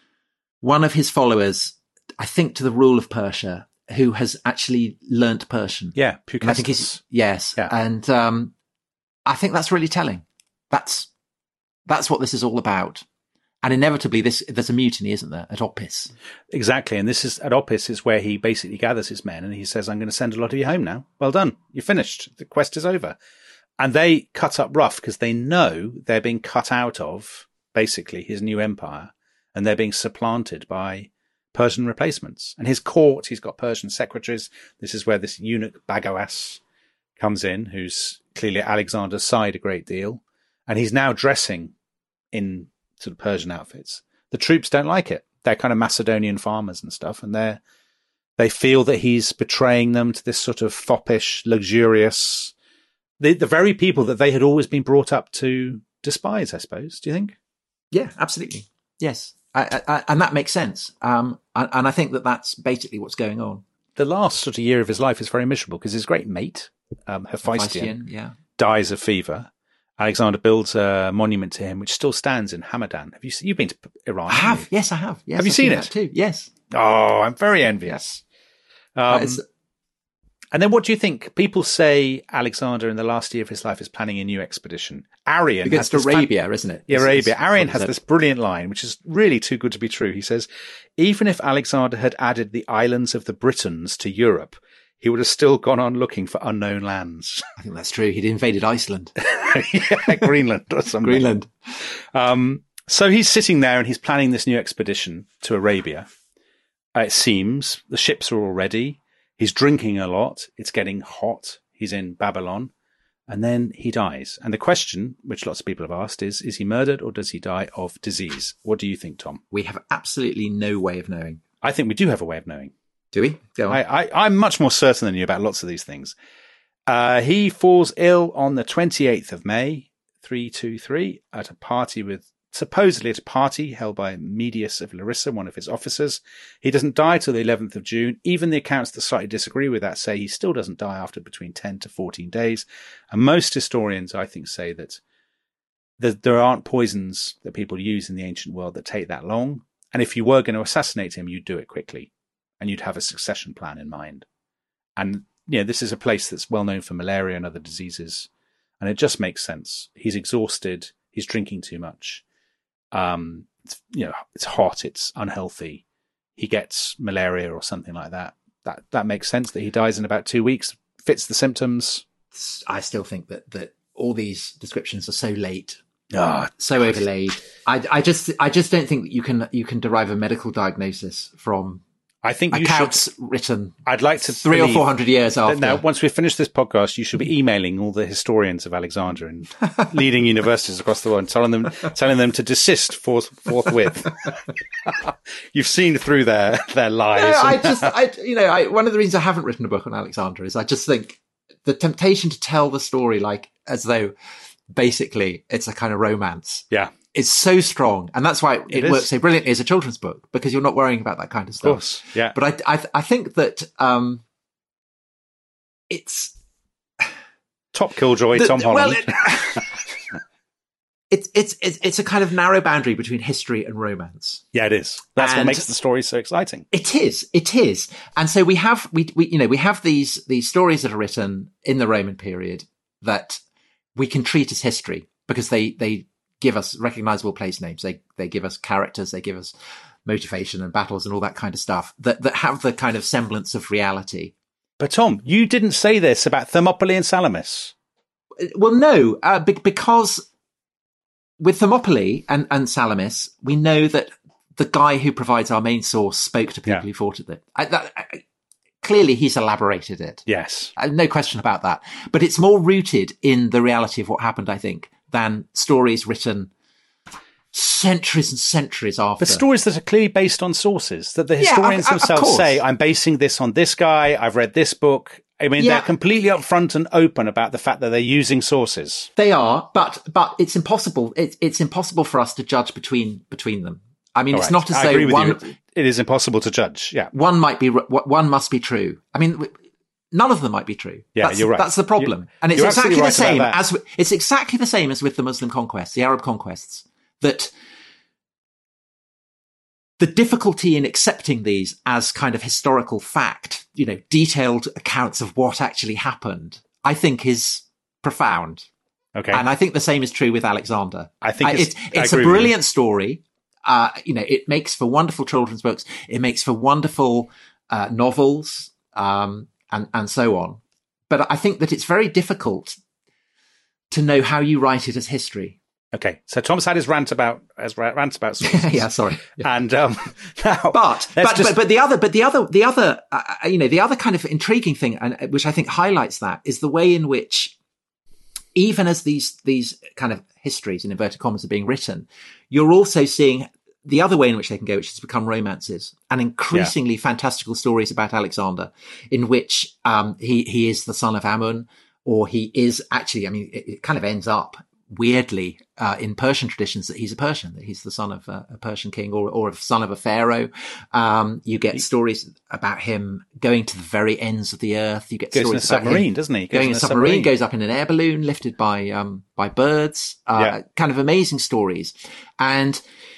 S5: one of his followers, I think, to the rule of Persia, who has actually learnt Persian.
S1: Yeah,
S5: and I think he's yes, yeah. and um, I think that's really telling. That's that's what this is all about. And inevitably, this there's a mutiny, isn't there, at Opis?
S1: Exactly, and this is at Opis is where he basically gathers his men and he says, "I'm going to send a lot of you home now. Well done, you're finished. The quest is over." And they cut up rough because they know they're being cut out of basically his new empire, and they're being supplanted by Persian replacements. And his court, he's got Persian secretaries. This is where this eunuch Bagoas comes in, who's clearly at Alexander's side a great deal. And he's now dressing in sort of Persian outfits. The troops don't like it. They're kind of Macedonian farmers and stuff. And they're, they feel that he's betraying them to this sort of foppish, luxurious, the, the very people that they had always been brought up to despise, I suppose. Do you think?
S5: Yeah, absolutely. Yes. I, I, and that makes sense. Um, and, and I think that that's basically what's going on.
S1: The last sort of year of his life is very miserable because his great mate, um, Hephaestion,
S5: yeah.
S1: dies of fever. Alexander builds a monument to him, which still stands in Hamadan. Have you seen, you've been to Iran?
S5: I have. Yes, I have. Yes,
S1: have you
S5: I've
S1: seen,
S5: seen
S1: it
S5: that too? Yes.
S1: Oh, I'm very envious. Um, and then what do you think? People say Alexander in the last year of his life is planning a new expedition. Arrian.
S5: Because it's Arabia, plan- isn't it?
S1: Yeah, Arabia. Arrian has this brilliant line, which is really too good to be true. He says, even if Alexander had added the islands of the Britons to Europe, he would have still gone on looking for unknown lands.
S5: I think that's true. He'd invaded Iceland.
S1: Yeah, Greenland or something.
S5: Greenland.
S1: Um, so he's sitting there and he's planning this new expedition to Arabia. Uh, it seems the ships are all ready. He's drinking a lot. It's getting hot. He's in Babylon. And then he dies. And the question, which lots of people have asked, is, is he murdered or does he die of disease? What do you think, Tom?
S5: We have absolutely no way of knowing.
S1: I think we do have a way of knowing.
S5: Do we? Go on.
S1: I, I, I'm much more certain than you about lots of these things. Uh, he falls ill on the twenty-eighth of May, three twenty-three, at a party with, supposedly at a party held by Medius of Larissa, one of his officers. He doesn't die till the eleventh of June. Even the accounts that slightly disagree with that say he still doesn't die after between ten to fourteen days. And most historians, I think, say that there aren't poisons that people use in the ancient world that take that long. And if you were going to assassinate him, you'd do it quickly and you'd have a succession plan in mind. And, you know, this is a place that's well known for malaria and other diseases. And it just makes sense. He's exhausted. He's drinking too much. Um, it's, you know, it's hot. It's unhealthy. He gets malaria or something like that. That, that makes sense that he dies in about two weeks, fits the symptoms.
S5: I still think that, that all these descriptions are so late.
S1: Oh,
S5: so overlaid. I, I just, I just don't think that you can, you can derive a medical diagnosis from
S1: I think you
S5: accounts
S1: should,
S5: written.
S1: I'd like to
S5: three or four hundred years after.
S1: Now, once we finish this podcast, you should be emailing all the historians of Alexander and leading universities across the world, and telling them telling them to desist forth, forthwith. You've seen through their their lies.
S5: No, I just, I, you know, I, one of the reasons I haven't written a book on Alexander is I just think the temptation to tell the story like as though basically it's a kind of romance.
S1: Yeah.
S5: It's so strong, and that's why it,
S1: it
S5: works so brilliantly as a children's book, because you're not worrying about that kind of stuff.
S1: Of course, yeah.
S5: But I, I, I think that um, it's
S1: top Killjoy, the, Tom Holland.
S5: Well, it, it's it's it's it's a kind of narrow boundary between history and romance.
S1: Yeah, it is. That's
S5: and
S1: what makes the story so exciting.
S5: It is. It is. And so we have we we you know we have these these stories that are written in the Roman period that we can treat as history because they they. give us recognizable place names. They they give us characters. They give us motivation and battles and all that kind of stuff that, that have the kind of semblance of reality.
S1: But Tom, you didn't say this about Thermopylae and Salamis.
S5: Well, no, uh, be- because with Thermopylae and, and Salamis, we know that the guy who provides our main source spoke to people
S1: yeah.
S5: who fought at it. I, that, I, clearly, he's elaborated it.
S1: Yes.
S5: Uh, no question about that. But it's more rooted in the reality of what happened, I think, than stories written centuries and centuries after.
S1: But stories that are clearly based on sources, that the historians
S5: yeah, of,
S1: themselves
S5: of
S1: say, I'm basing this on this guy, I've read this book. I mean, yeah. they're completely upfront and open about the fact that they're using sources.
S5: They are, but but it's impossible. It, it's impossible for us to judge between between them. I mean,
S1: All
S5: it's
S1: right.
S5: not as
S1: I
S5: though
S1: agree with
S5: one.
S1: You. It is impossible to judge. Yeah,
S5: one might be one must be true. I mean. None of them might be true.
S1: Yeah,
S5: that's,
S1: you're right.
S5: That's the problem.
S1: You're,
S5: and it's exactly
S1: right
S5: the same
S1: as
S5: with, it's exactly the same as with the Muslim conquests, the Arab conquests, that the difficulty in accepting these as kind of historical fact, you know, detailed accounts of what actually happened, I think is profound.
S1: Okay.
S5: And I think the same is true with Alexander.
S1: I think it's,
S5: it's, it's a brilliant story. Uh, you know, it makes for wonderful children's books. It makes for wonderful, uh, novels. Um, And, and so on. But I think that it's very difficult to know how you write it as history.
S1: Okay. So Tom's had his rant about, his rant about sources.
S5: yeah, sorry. Yeah.
S1: And, um, now,
S5: but, but,
S1: just...
S5: but, but the other, but the other, the other, uh, you know, the other kind of intriguing thing, and which I think highlights that, is the way in which, even as these, these kind of histories in inverted commas are being written, you're also seeing the other way in which they can go, which has become romances and increasingly yeah. fantastical stories about Alexander, in which um, he he is the son of Amun, or he is actually, I mean, it, it kind of ends up weirdly uh, in Persian traditions that he's a Persian, that he's the son of a, a Persian king or or a son of a pharaoh. Um, you get stories about him going to the very ends of the earth. You get
S1: goes
S5: stories
S1: in a
S5: about
S1: submarine,
S5: him
S1: doesn't he?
S5: Goes going in a submarine, submarine, goes up in an air balloon, lifted by um, by birds. Uh, yeah. Kind of amazing stories, and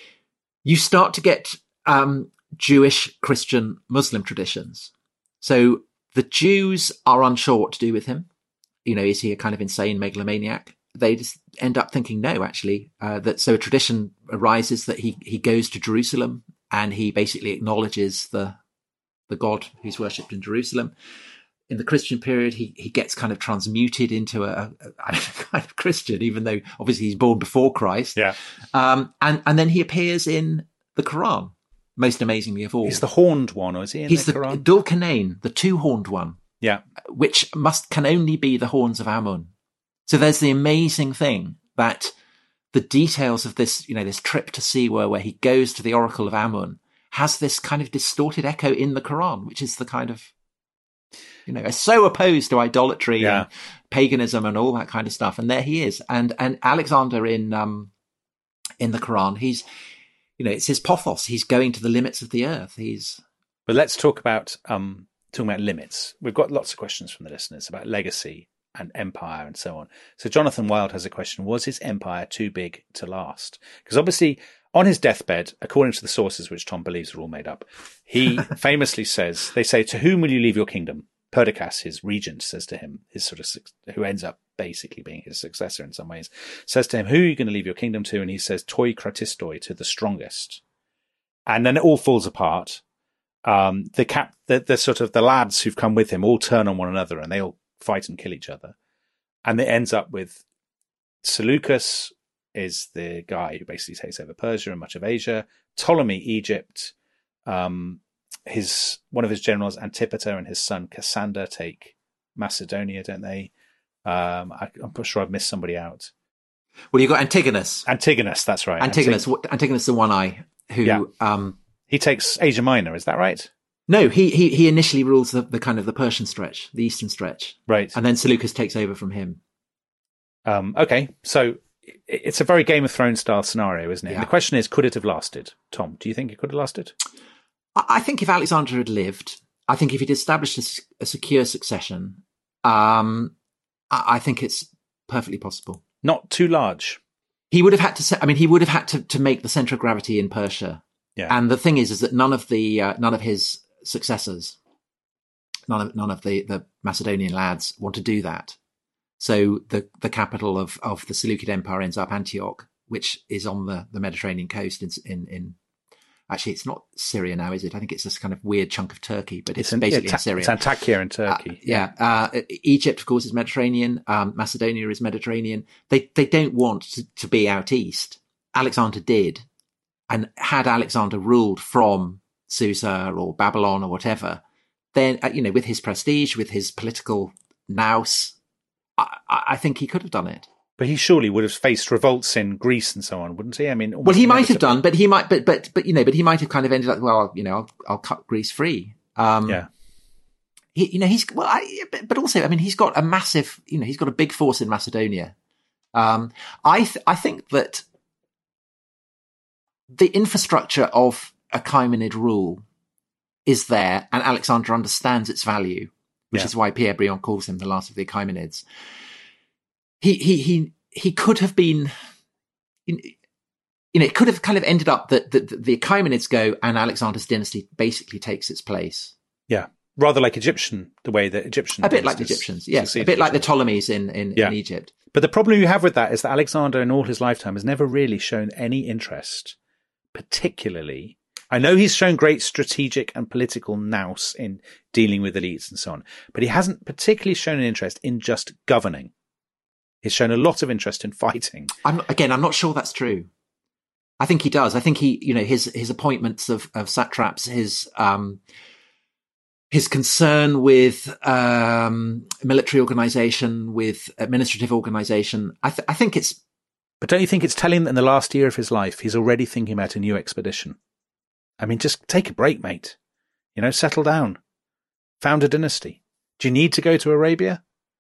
S5: you start to get um, Jewish, Christian, Muslim traditions. So the Jews are unsure what to do with him. You know, is he a kind of insane megalomaniac? They just end up thinking, no, actually, uh, that so a tradition arises that he he goes to Jerusalem and he basically acknowledges the the God who's worshipped in Jerusalem. In the Christian period, he he gets kind of transmuted into a, a, a kind of Christian, even though obviously he's born before Christ.
S1: Yeah.
S5: Um, and and then he appears in the Quran, most amazingly of all.
S1: He's the horned one, or is he in
S5: he's
S1: the,
S5: the
S1: Quran?
S5: Dul Kanain, the two-horned one.
S1: Yeah.
S5: Which must can only be the horns of Amun. So there's the amazing thing that the details of this, you know, this trip to Siwa where he goes to the Oracle of Amun has this kind of distorted echo in the Quran, which is the kind of, you know, so opposed to idolatry
S1: yeah.
S5: and paganism and all that kind of stuff. And there he is. And, and Alexander in, um, in the Quran, he's, you know, it's his pothos. He's going to the limits of the earth. He's,
S1: but let's talk about, um, talking about limits. We've got lots of questions from the listeners about legacy and empire and so on. So Jonathan Wilde has a question. Was his empire too big to last? Because obviously on his deathbed, according to the sources, which Tom believes are all made up, he famously says, they say, to whom will you leave your kingdom? Perdiccas, his regent, says to him, his sort of, who ends up basically being his successor in some ways, says to him, who are you going to leave your kingdom to? And he says, toi kratistoi, to the strongest. And then it all falls apart. Um, the cap, the, the sort of the lads who've come with him all turn on one another and they all fight and kill each other. And it ends up with Seleucus is the guy who basically takes over Persia and much of Asia, Ptolemy, Egypt, um, his one of his generals, Antipater, and his son Cassander take Macedonia, don't they? Um, I, I'm not sure I've missed somebody out.
S5: Well, you've got Antigonus.
S1: Antigonus, that's right.
S5: Antigonus,
S1: Antig-
S5: Antigonus the One-Eye, who...
S1: Yeah.
S5: Um,
S1: he takes Asia Minor, is that right?
S5: no, he, he, he initially rules the, the kind of the Persian stretch, the eastern stretch.
S1: Right.
S5: And then Seleucus takes over from him.
S1: Um, okay, so it's a very Game of Thrones style scenario, isn't it?
S5: Yeah.
S1: The question is, could it have lasted? Tom, do you think it could have lasted?
S5: I think if Alexander had lived, I think if he'd established a, a secure succession, um, I, I think it's perfectly possible.
S1: Not too large.
S5: He would have had to. se- I mean, he would have had to, to make the center of gravity in Persia.
S1: Yeah.
S5: And the thing is, is that none of the uh, none of his successors, none of none of the, the Macedonian lads want to do that. So the the capital of, of the Seleucid Empire ends up Antioch, which is on the, the Mediterranean coast in, in in actually it's not Syria now, is it? I think it's this kind of weird chunk of Turkey, but it's,
S1: in,
S5: basically
S1: yeah,
S5: in Syria.
S1: It's Antakya in Turkey.
S5: Uh, yeah, uh, Egypt, of course, is Mediterranean. Um, Macedonia is Mediterranean. They they don't want to, to be out east. Alexander did, and had Alexander ruled from Susa or Babylon or whatever, then uh, you know, with his prestige, with his political nous, I, I think he could have done it.
S1: But he surely would have faced revolts in Greece and so on, wouldn't he? I mean,
S5: well, he might have done, but he might, but but but you know, but he might have kind of ended up. Well, you know, I'll, I'll cut Greece free. Um,
S1: yeah.
S5: He, you know, he's well, I, but, but also, I mean, he's got a massive, you know, he's got a big force in Macedonia. Um, I th- I think that the infrastructure of Achaemenid rule is there, and Alexander understands its value, which
S1: Yeah.
S5: is why Pierre Brion calls him the last of the Achaemenids. He he he he could have been, you know, it could have kind of ended up that, that the Achaemenids go and Alexander's dynasty basically takes its place.
S1: Yeah, rather like Egyptian, the way that Egyptian,
S5: a bit like the Egyptians, yes, a bit like the Ptolemies in in,
S1: Yeah.
S5: in Egypt.
S1: But the problem you have with that is that Alexander, in all his lifetime, has never really shown any interest, particularly. I know he's shown great strategic and political nous in dealing with elites and so on, but he hasn't particularly shown an interest in just governing. He's shown a lot of interest in fighting.
S5: I'm, again, I'm not sure that's true. I think he does. I think he, you know, his his appointments of, of satraps, his um, his concern with um, military organisation, with administrative organisation. I, th- I think it's.
S1: But don't you think it's telling that in the last year of his life, he's already thinking about a new expedition? I mean, just take a break, mate. You know, settle down. Found a dynasty. Do you need to go to Arabia?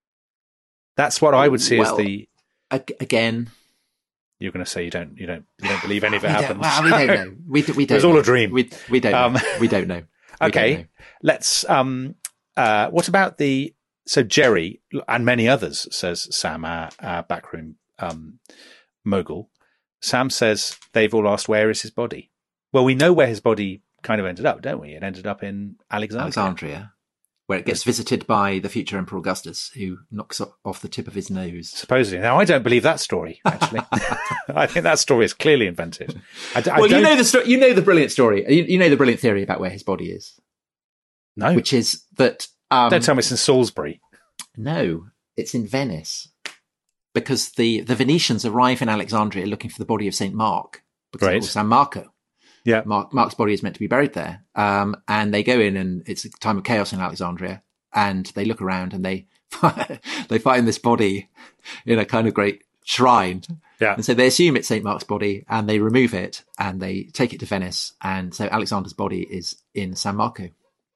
S1: That's what I would see
S5: well,
S1: as the.
S5: Ag- again,
S1: you're going to say you don't, you don't, you don't believe any of it
S5: we
S1: happens.
S5: Don't, well, we don't know. We, we don't.
S1: It was
S5: know.
S1: all a dream.
S5: We we don't.
S1: Um,
S5: know. We don't know. We
S1: okay,
S5: don't know.
S1: let's. Um, uh, what about the? So Jerry and many others, says Sam, our, our backroom um, mogul. Sam says they've all asked where is his body. Well, we know where his body kind of ended up, don't we? It ended up in Alexandria.
S5: Alexandria, where it gets visited by the future Emperor Augustus, who knocks off the tip of his nose.
S1: Supposedly. Now, I don't believe that story, actually. I think that story is clearly invented. I d- I
S5: well, you
S1: don't-
S5: know the story. You know the brilliant story. You, you know the brilliant theory about where his body is.
S1: No.
S5: Which is that. Um,
S1: don't tell me it's in Salisbury.
S5: No, it's in Venice. Because the, the Venetians arrive in Alexandria looking for the body of Saint Mark. Because
S1: Right.
S5: of course, San Marco.
S1: Yeah.
S5: Mark, Mark's body is meant to be buried there. Um, and they go in and it's a time of chaos in Alexandria. And they look around and they, they find this body in a kind of great shrine.
S1: Yeah.
S5: And so they assume it's Saint Mark's body and they remove it and they take it to Venice. And so Alexander's body is in San Marco.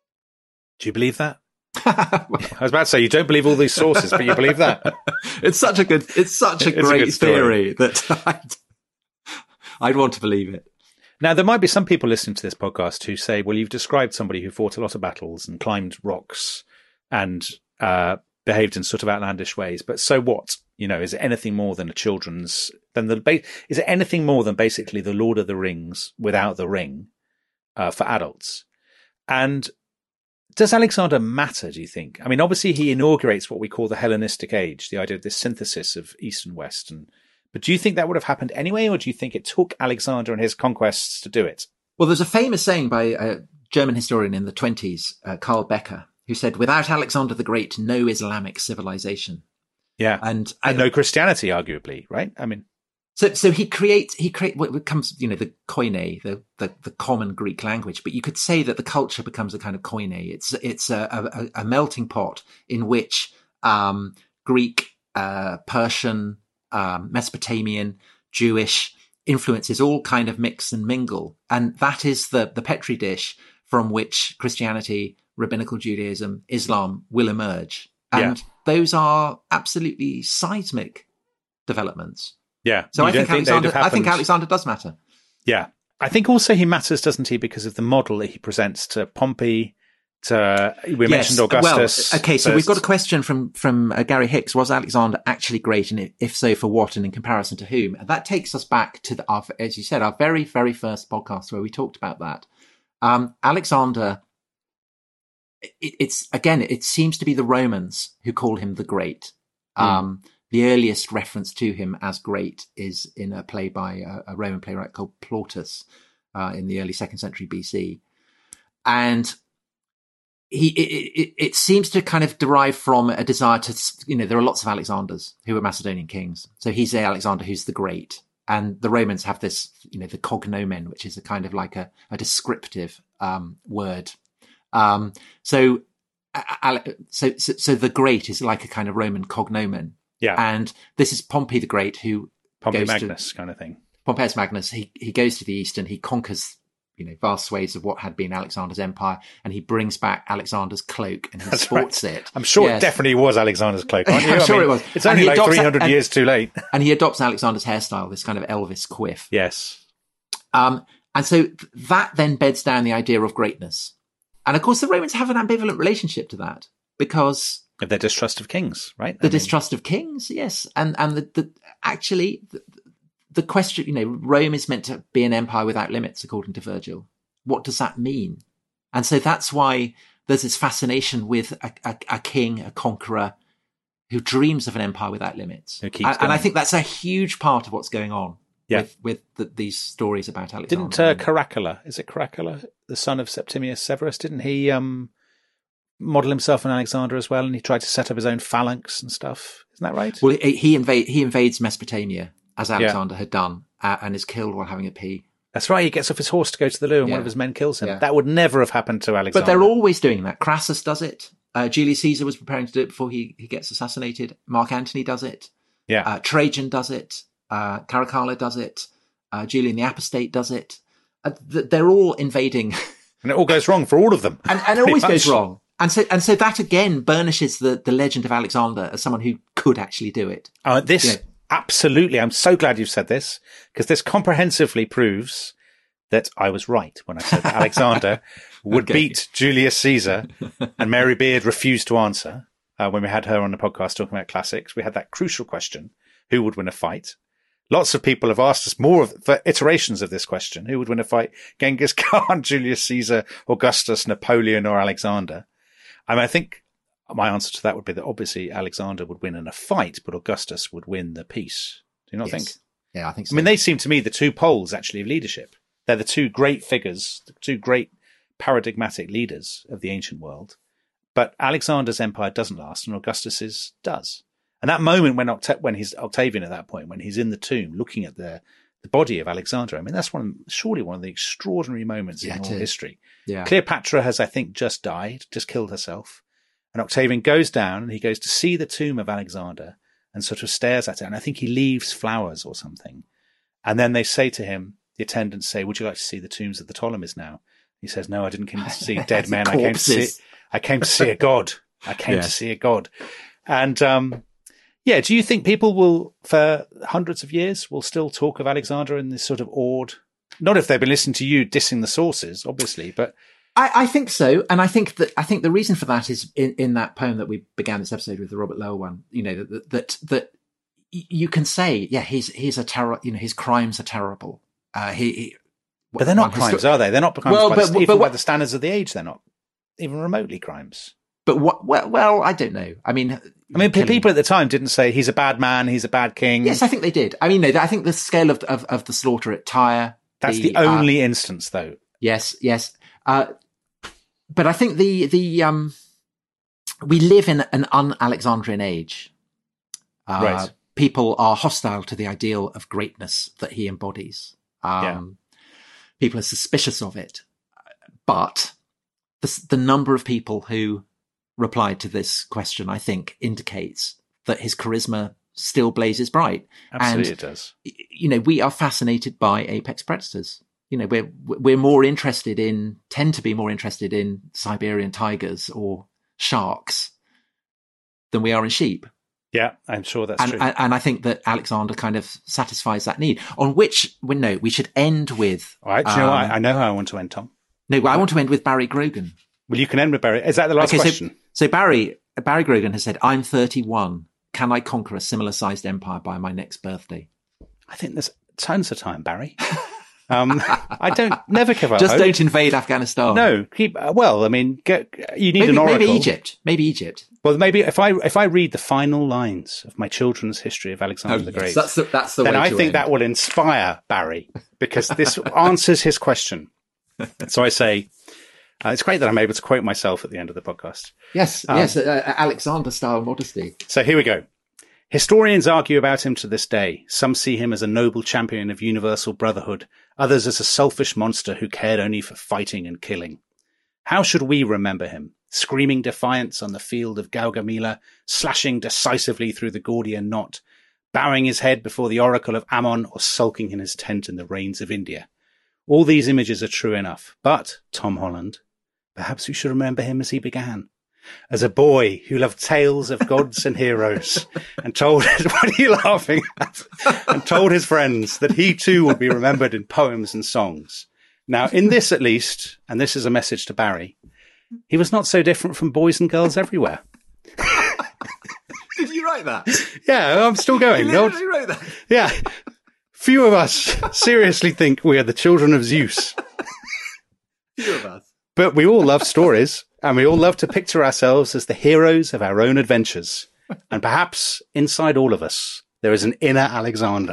S1: Do you believe that? I was about to say, you don't believe all these sources, but you believe that.
S5: It's such a good, it's such a
S1: It's a
S5: great
S1: good story.
S5: theory that I'd, I'd want to believe it.
S1: Now, there might be some people listening to this podcast who say, well, you've described somebody who fought a lot of battles and climbed rocks and uh, behaved in sort of outlandish ways. But so what? You know, is it anything more than a children's, than the, ba- is it anything more than basically the Lord of the Rings without the ring uh, for adults? And does Alexander matter, do you think? I mean, obviously he inaugurates what we call the Hellenistic age, the idea of this synthesis of East and West. And, but do you think that would have happened anyway, or do you think it took Alexander and his conquests to do it?
S5: Well, there's a famous saying by a German historian in the twenties, uh, Karl Becker, who said, without Alexander the Great, no Islamic civilization.
S1: Yeah.
S5: And,
S1: And no Christianity, arguably, right? I mean,
S5: So, so he creates, he create what becomes, you know, the koine, the, the, the common Greek language. But you could say that the culture becomes a kind of koine. It's, it's a, a, a melting pot in which, um, Greek, uh, Persian, um, Mesopotamian, Jewish influences all kind of mix and mingle. And that is the, the Petri dish from which Christianity, Rabbinical Judaism, Islam will emerge. And yeah. those are absolutely seismic developments.
S1: Yeah.
S5: So I think, Alexander, I think Alexander does matter.
S1: Yeah. I think also he matters, doesn't he, because of the model that he presents to Pompey, to, we yes. mentioned Augustus.
S5: Well, okay, so first. We've got a question from, from uh, Gary Hicks. Was Alexander actually great? And if so, for what? And in comparison to whom? And that takes us back to, the, our, as you said, our very, very first podcast where we talked about that. Um, Alexander, it, it's, again, it seems to be the Romans who call him the Great. Mm. Um, The earliest reference to him as great is in a play by a, a Roman playwright called Plautus uh, in the early second century B C. And he, it, it, it seems to kind of derive from a desire to, you know, there are lots of Alexanders who are Macedonian kings. So he's the Alexander who's the great. And the Romans have this, you know, the cognomen, which is a kind of like a, a descriptive um, word. Um, so, so, so, so the great is like a kind of Roman cognomen.
S1: Yeah.
S5: And this is Pompey the Great, who
S1: Pompey
S5: goes
S1: Magnus
S5: to,
S1: kind of thing.
S5: Pompeius Magnus. He he goes to the east and he conquers, you know, vast swathes of what had been Alexander's empire, and he brings back Alexander's cloak and he
S1: That's
S5: sports
S1: right.
S5: it.
S1: I'm sure
S5: yes.
S1: it definitely was Alexander's cloak, aren't you?
S5: I'm
S1: I
S5: sure
S1: mean,
S5: it was.
S1: It's only like three hundred
S5: and,
S1: years too late.
S5: And he adopts Alexander's hairstyle, this kind of Elvis quiff.
S1: Yes.
S5: Um, and so that then beds down the idea of greatness. And of course, the Romans have an ambivalent relationship to that because
S1: of their distrust of kings, right?
S5: The
S1: I mean,
S5: distrust of kings, yes. And and the, the actually, the, the question, you know, Rome is meant to be an empire without limits, according to Virgil. What does that mean? And so that's why there's this fascination with a, a, a king, a conqueror, who dreams of an empire without limits.
S1: Who keeps
S5: and, and I think that's a huge part of what's going on yeah. with, with the, these stories about Alexander.
S1: Didn't uh, Caracalla, is it Caracalla, the son of Septimius Severus, didn't he... Um... model himself on Alexander as well, and he tried to set up his own phalanx and stuff. Isn't that right?
S5: Well, he invade he invades Mesopotamia as Alexander yeah. had done, uh, and is killed while having a pee.
S1: That's right. He gets off his horse to go to the loo, and yeah. one of his men kills him. Yeah. That would never have happened to Alexander.
S5: But they're always doing that. Crassus does it. Uh, Julius Caesar was preparing to do it before he, he gets assassinated. Mark Antony does it.
S1: Yeah.
S5: Uh, Trajan does it. Uh, Caracalla does it. Uh, Julian the Apostate does it. Uh, they're all invading.
S1: And it all goes wrong for all of them.
S5: And, and it always goes wrong. And so, and so that again burnishes the, the legend of Alexander as someone who could actually do it.
S1: Uh, this, you know, absolutely. I'm so glad you've said this, because this comprehensively proves that I was right when I said that Alexander would okay. beat Julius Caesar, and Mary Beard refused to answer. Uh, when we had her on the podcast talking about classics, we had that crucial question: who would win a fight? Lots of people have asked us more of, for iterations of this question: who would win a fight? Genghis Khan, Julius Caesar, Augustus, Napoleon, or Alexander? I mean, I think my answer to that would be that obviously Alexander would win in a fight, but Augustus would win the peace. Do you not
S5: yes.
S1: think?
S5: Yeah, I think so.
S1: I mean, they seem to me the two poles, actually, of leadership. They're the two great figures, the two great paradigmatic leaders of the ancient world. But Alexander's empire doesn't last, and Augustus's does. And that moment when Octa- when he's Octavian at that point, when he's in the tomb looking at the the body of Alexander, I mean, that's one surely one of the extraordinary moments yeah, in all history.
S5: Yeah.
S1: Cleopatra has, I think, just died, just killed herself. And Octavian goes down and he goes to see the tomb of Alexander and sort of stares at it. And I think he leaves flowers or something. And then they say to him, the attendants say, would you like to see the tombs of the Ptolemies now? He says, no, I didn't come to see dead men. I came to see, I came to see a god. I came yeah. to see a god. And, um, yeah, do you think people will, for hundreds of years, will still talk of Alexander in this sort of awed? Not if they've been listening to you dissing the sources, obviously, but
S5: I, I think so. And I think that I think the reason for that is in, in that poem that we began this episode with, the Robert Lowell one. You know that that that you can say, yeah, he's he's a terror. You know, his crimes are terrible. Uh, he, he
S1: but they're not crimes, are they? They're not crimes
S5: well,
S1: by,
S5: but,
S1: the,
S5: but,
S1: even
S5: but,
S1: by the standards of the age. They're not even remotely crimes.
S5: But what? Well, well, I don't know. I mean,
S1: I mean, killing. people at the time didn't say he's a bad man, he's a bad king.
S5: Yes, I think they did. I mean, no, I think the scale of of, of the slaughter at Tyre.
S1: That's the, the only uh, instance, though.
S5: Yes, yes. Uh, but I think the the um, we live in an un-Alexandrian age. Uh,
S1: right.
S5: people are hostile to the ideal of greatness that he embodies. Um, yeah. People are suspicious of it. But the, the number of people who replied to this question, I think, indicates that his charisma still blazes bright.
S1: Absolutely,
S5: and,
S1: it does.
S5: You know, we are fascinated by apex predators. You know, we're we're more interested in, tend to be more interested in Siberian tigers or sharks than we are in sheep.
S1: Yeah, I'm sure that's
S5: and,
S1: true.
S5: And, and I think that Alexander kind of satisfies that need. On which, well, no, we should end with.
S1: All right, do you
S5: um,
S1: know what? I, I know how I want to end, Tom.
S5: No, I want to end with Barry Grogan.
S1: Well, you can end with Barry. Is that the last
S5: okay,
S1: question?
S5: So, so Barry Barry Grogan has said, "I'm thirty-one. Can I conquer a similar-sized empire by my next birthday?"
S1: I think there's tons of time, Barry. Um, I don't never give up.
S5: Just
S1: hope.
S5: don't invade Afghanistan.
S1: No, keep. Uh, well, I mean, get, you need
S5: maybe,
S1: an oracle.
S5: Maybe Egypt. Maybe Egypt.
S1: Well, maybe if I if I read the final lines of my children's history of Alexander
S5: oh,
S1: the
S5: yes,
S1: Great,
S5: that's the, that's the
S1: then
S5: way
S1: I
S5: to
S1: think
S5: end.
S1: that will inspire Barry because this answers his question. So I say, uh, it's great that I'm able to quote myself at the end of the podcast.
S5: Yes, um, yes, uh, Alexander style modesty.
S1: So here we go. Historians argue about him to this day. Some see him as a noble champion of universal brotherhood, others as a selfish monster who cared only for fighting and killing. How should we remember him? Screaming defiance on the field of Gaugamela, slashing decisively through the Gordian knot, bowing his head before the oracle of Ammon, or sulking in his tent in the rains of India. All these images are true enough, but, Tom Holland, perhaps we should remember him as he began. As a boy who loved tales of gods and heroes, and told, what are you laughing at? And told his friends that he too would be remembered in poems and songs. Now, in this at least, and this is a message to Barry, he was not so different from boys and girls everywhere.
S5: Did you write that?
S1: Yeah, I'm still going.
S5: You literally wrote that?
S1: Yeah. Few of us seriously think we are the children of Zeus.
S5: Few of us.
S1: But we all love stories, and we all love to picture ourselves as the heroes of our own adventures. And perhaps inside all of us, there is an inner Alexander.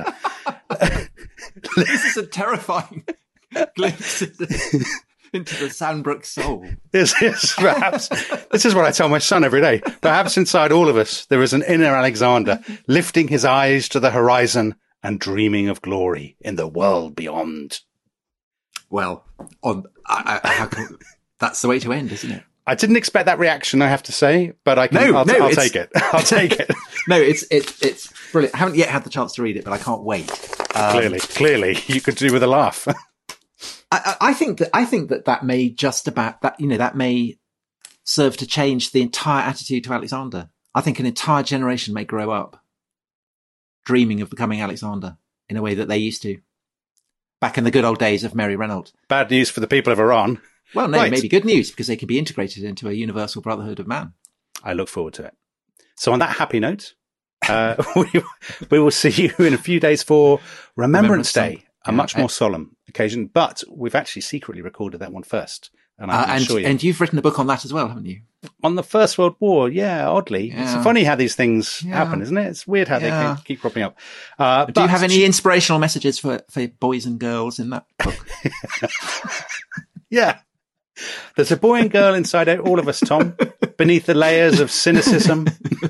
S5: This is a terrifying glimpse into, into the Sandbrook soul.
S1: This is perhaps, this is what I tell my son every day. Perhaps inside all of us, there is an inner Alexander, lifting his eyes to the horizon and dreaming of glory in the world beyond.
S5: Well, on I, I, how can, that's the way to end, isn't it?
S1: I didn't expect that reaction, I have to say, but I can,
S5: no,
S1: I'll,
S5: no,
S1: I'll take it. I'll take it.
S5: No, it's it's it's brilliant. I haven't yet had the chance to read it, but I can't wait. Um,
S1: clearly, clearly, you could do with a laugh.
S5: I, I think that I think that that may just about that you know that may serve to change the entire attitude to Alexander. I think an entire generation may grow up dreaming of becoming Alexander in a way that they used to back in the good old days of Mary Renault.
S1: Bad news for the people of Iran.
S5: Well, no,
S1: right.
S5: maybe good news because they could be integrated into a universal brotherhood of man.
S1: I look forward to it. So on that happy note, uh, we, we will see you in a few days for Remembrance, Remembrance Day, Day, a yeah, much more solemn occasion. But we've actually secretly recorded that one first. And, I
S5: uh, and,
S1: assure you,
S5: and you've written a book on that as well, haven't you?
S1: On the First World War, yeah, oddly. Yeah. It's funny how these things yeah. happen, isn't it? It's weird how
S5: yeah.
S1: they keep cropping up. Uh,
S5: Do
S1: but,
S5: you have any inspirational messages for, for boys and girls in that book?
S1: Yeah. There's a boy and girl inside all of us, Tom, beneath the layers of cynicism.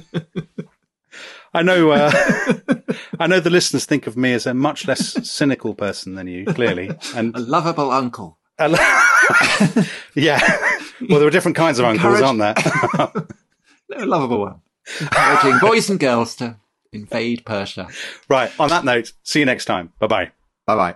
S1: I know, uh, I know the listeners think of me as a much less cynical person than you, clearly. And
S5: a lovable uncle.
S1: A lo- yeah. Well, there are different kinds of uncles, aren't there?
S5: No, a lovable one. Encouraging boys and girls to invade Persia.
S1: Right. On that note, see you next time. Bye-bye.
S5: Bye-bye.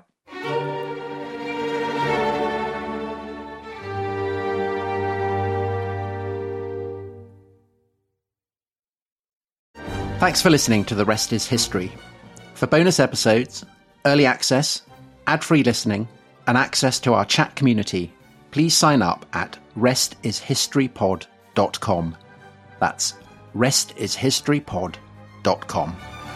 S5: Thanks for listening to The Rest is History. For bonus episodes, early access, ad-free listening, and access to our chat community, please sign up at rest is history pod dot com. That's rest is history pod dot com.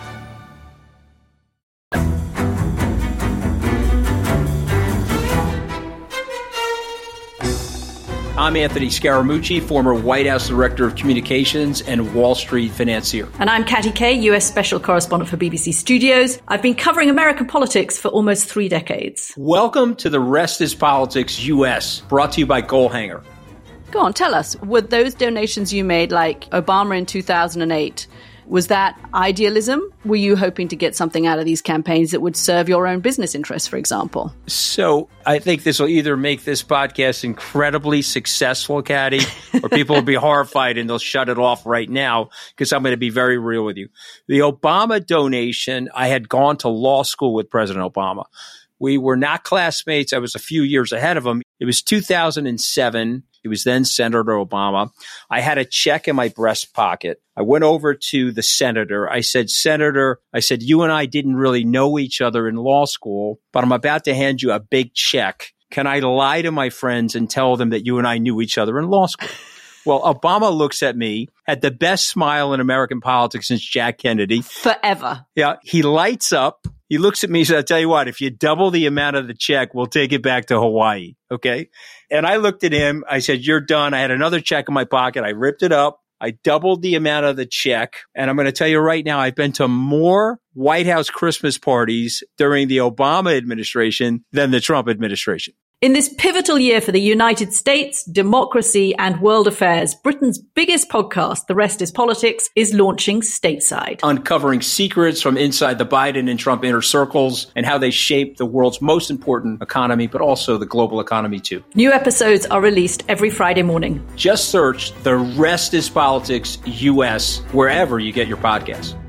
S10: I'm Anthony Scaramucci, former White House Director of Communications and Wall Street financier.
S11: And I'm Katty Kay, U S Special Correspondent for B B C Studios. I've been covering American politics for almost three decades.
S10: Welcome to The Rest is Politics U S, brought to you by Goalhanger.
S11: Go on, tell us, were those donations you made, like Obama in two thousand eight, Was that idealism? Were you hoping to get something out of these campaigns that would serve your own business interests, for example?
S10: So I think this will either make this podcast incredibly successful, Caddy, or people will be horrified and they'll shut it off right now because I'm going to be very real with you. The Obama donation, I had gone to law school with President Obama. We were not classmates. I was a few years ahead of him. It was two thousand seven. It was then Senator Obama. I had a check in my breast pocket. I went over to the senator. I said, Senator, I said, you and I didn't really know each other in law school, but I'm about to hand you a big check. Can I lie to my friends and tell them that you and I knew each other in law school? Well, Obama looks at me, had the best smile in American politics since Jack Kennedy.
S11: Forever.
S10: Yeah. He lights up. He looks at me and says, I'll tell you what, if you double the amount of the check, we'll take it back to Hawaii. Okay. And I looked at him. I said, you're done. I had another check in my pocket. I ripped it up. I doubled the amount of the check. And I'm going to tell you right now, I've been to more White House Christmas parties during the Obama administration than the Trump administration.
S11: In this pivotal year for the United States, democracy, and world affairs, Britain's biggest podcast, The Rest is Politics, is launching stateside.
S10: Uncovering secrets from inside the Biden and Trump inner circles and how they shape the world's most important economy, but also the global economy too.
S11: New episodes are released every Friday morning.
S10: Just search The Rest is Politics U S wherever you get your podcasts.